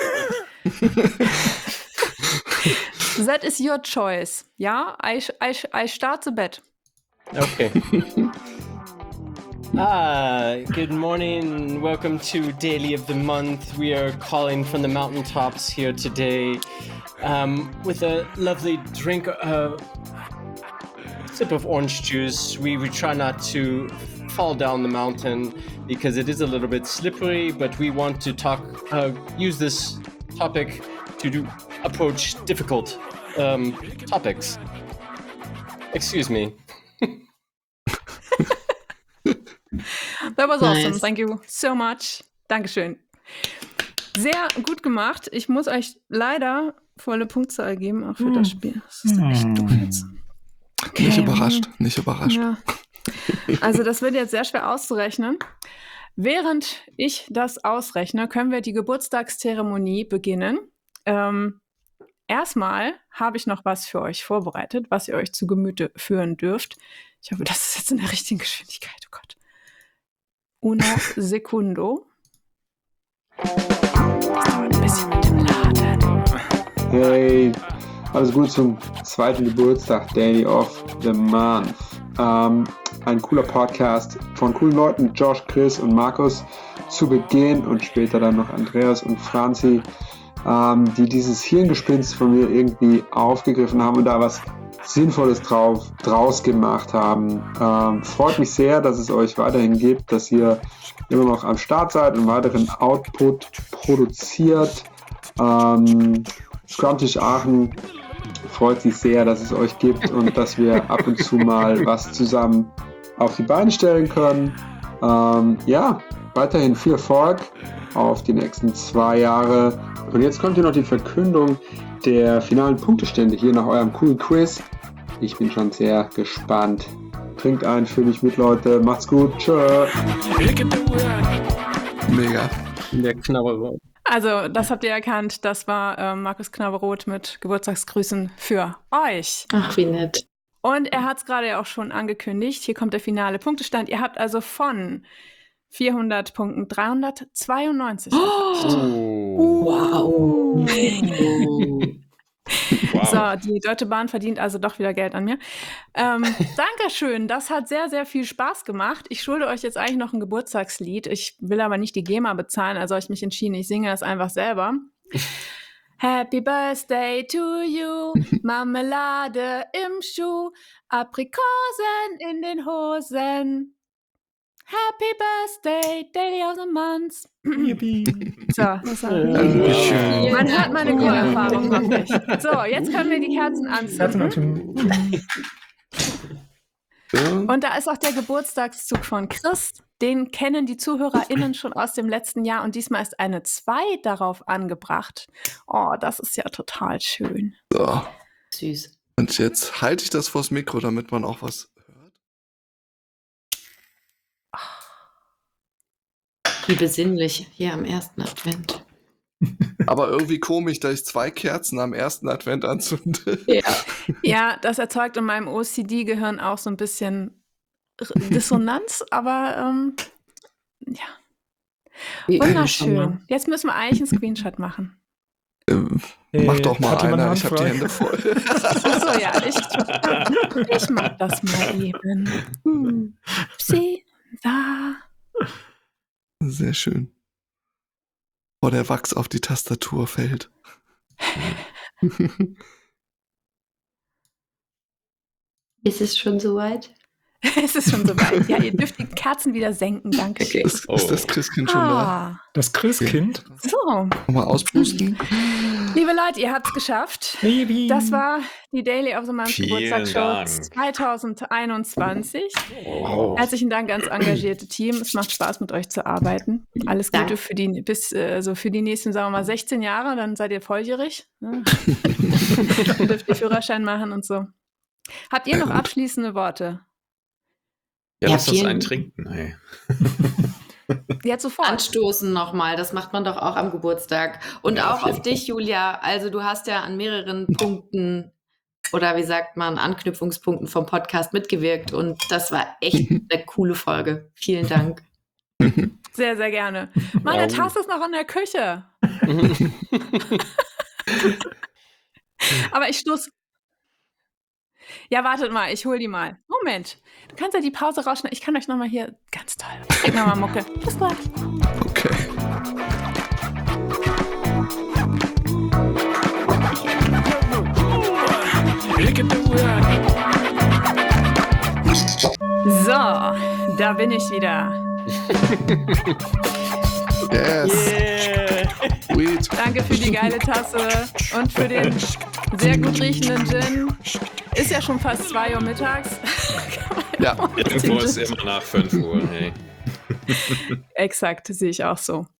Speaker 2: That is your choice. Ja, I start the bet.
Speaker 6: Okay. Good morning. Welcome to Daily of the Month. We are calling from the mountaintops here today with a lovely drink, sip of orange juice. We try not to fall down the mountain because it is a little bit slippery, but we want to use this topic to approach difficult topics. Excuse me.
Speaker 2: That was awesome.
Speaker 4: Nice.
Speaker 2: Thank you so much. Dankeschön. Sehr gut gemacht. Ich muss euch leider volle Punktzahl geben, auch für das Spiel. Das ist echt doof jetzt.
Speaker 1: Nicht überrascht, nicht überrascht.
Speaker 2: Ja. Also das wird jetzt sehr schwer auszurechnen. Während ich das ausrechne, können wir die Geburtstagszeremonie beginnen. Erstmal habe ich noch was für euch vorbereitet, was ihr euch zu Gemüte führen dürft. Ich hoffe, das ist jetzt in der richtigen Geschwindigkeit. Oh Gott. Uno secundo. Das dauert ein bisschen mit dem Laden.
Speaker 7: Hey, alles Gute zum zweiten Geburtstag, Daily of the Month. Ein cooler Podcast von coolen Leuten, Josh, Chris und Markus zu Beginn und später dann noch Andreas und Franzi, die dieses Hirngespinst von mir irgendwie aufgegriffen haben und da was Sinnvolles draus gemacht haben. Freut mich sehr, dass es euch weiterhin gibt, dass ihr immer noch am Start seid und weiteren Output produziert. Stammtisch Aachen freut sich sehr, dass es euch gibt und dass wir ab und zu mal was zusammen auf die Beine stellen können. Ja, weiterhin viel Erfolg auf die nächsten 2 Jahre. Und jetzt kommt hier noch die Verkündung der finalen Punktestände hier nach eurem coolen Quiz. Ich bin schon sehr gespannt. Trinkt ein, für mich mit, Leute. Macht's gut. Tschö.
Speaker 1: Mega.
Speaker 6: Der Knabberrohr.
Speaker 2: Also, das habt ihr erkannt. Das war Markus Knabberoth mit Geburtstagsgrüßen für euch.
Speaker 4: Ach, wie nett.
Speaker 2: Und er hat es gerade ja auch schon angekündigt. Hier kommt der finale Punktestand. Ihr habt also von 400 Punkten 392.
Speaker 4: Wow.
Speaker 2: So, die Deutsche Bahn verdient also doch wieder Geld an mir. Dankeschön, das hat sehr, sehr viel Spaß gemacht. Ich schulde euch jetzt eigentlich noch ein Geburtstagslied. Ich will aber nicht die GEMA bezahlen, also habe ich mich entschieden, ich singe das einfach selber. Happy Birthday to you, Marmelade im Schuh, Aprikosen in den Hosen. Happy Birthday, Daily of the Month. So, das war
Speaker 1: Dankeschön.
Speaker 2: man hört meine Chorerfahrung noch nicht. So, jetzt können wir die Kerzen anzünden. Und da ist auch der Geburtstagszug von Chris. Den kennen die ZuhörerInnen schon aus dem letzten Jahr. Und diesmal ist eine 2 darauf angebracht. Oh, das ist ja total schön.
Speaker 1: So.
Speaker 4: Süß.
Speaker 1: Und jetzt halte ich das vors Mikro, damit man auch was hört.
Speaker 4: Wie besinnlich hier am ersten Advent.
Speaker 1: Aber irgendwie komisch, dass ich 2 Kerzen am ersten Advent anzünde.
Speaker 4: Ja.
Speaker 2: Ja, das erzeugt in meinem OCD-Gehirn auch so ein bisschen Dissonanz, aber ja.
Speaker 4: Wie übel schon mal.
Speaker 2: Wunderschön. Jetzt müssen wir eigentlich einen Screenshot machen.
Speaker 1: Mach doch mal
Speaker 3: hat jemand
Speaker 1: einer,
Speaker 3: eine
Speaker 1: ich habe die
Speaker 3: Hand
Speaker 1: Hände voll.
Speaker 2: Achso, ja, ich mach das mal eben. Sie da.
Speaker 1: Sehr schön. Boah, der Wachs auf die Tastatur fällt.
Speaker 4: Ist es schon soweit?
Speaker 2: Es ist schon soweit. Ja, ihr dürft die Kerzen wieder senken. Dankeschön.
Speaker 1: Ist das Christkind schon da?
Speaker 3: Das Christkind?
Speaker 2: So,
Speaker 1: Nochmal auspusten.
Speaker 2: liebe Leute, ihr habt es geschafft.
Speaker 3: Baby.
Speaker 2: Das war die Daily of the Month
Speaker 5: Vielen
Speaker 2: Geburtstagsshow
Speaker 5: Dank.
Speaker 2: 2021.
Speaker 5: Wow.
Speaker 2: Herzlichen Dank ans engagierte Team. Es macht Spaß, mit euch zu arbeiten. Alles Gute
Speaker 4: Danke.
Speaker 2: für die, für die nächsten, sagen wir mal, 16 Jahre. Dann seid ihr volljährig. Ne? Dann dürft ihr Führerschein machen und so. Habt ihr noch abschließende Worte?
Speaker 5: Ja,
Speaker 4: Ja,
Speaker 5: lass uns
Speaker 4: vielen-
Speaker 5: einen trinken. Hey.
Speaker 2: Jetzt sofort.
Speaker 4: Anstoßen nochmal, das macht man doch auch am Geburtstag. Und
Speaker 5: Ja,
Speaker 4: auch
Speaker 5: auf
Speaker 4: auf dich, Julia. Also du hast ja an mehreren Punkten oder wie sagt man, Anknüpfungspunkten vom Podcast mitgewirkt und das war echt eine coole Folge. Vielen Dank.
Speaker 2: Sehr, sehr gerne. Meine
Speaker 6: Ja,
Speaker 2: Tasse ist noch in der Küche. Aber ich stoß. Ja, wartet mal, ich hol die mal. Moment. Du kannst ja die Pause rausschneiden. Ich kann euch nochmal hier. Ganz toll. Krieg nochmal Mucke. Bis gleich.
Speaker 1: Okay.
Speaker 2: So, da bin ich wieder.
Speaker 1: Yes.
Speaker 6: Yeah.
Speaker 1: Sweet.
Speaker 2: Danke für die geile Tasse und für den sehr gut riechenden Gin. Ist ja schon fast 2 Uhr mittags.
Speaker 1: Ja.
Speaker 5: Irgendwo ist immer nach 5 Uhr. Hey.
Speaker 2: Exakt, sehe ich auch so.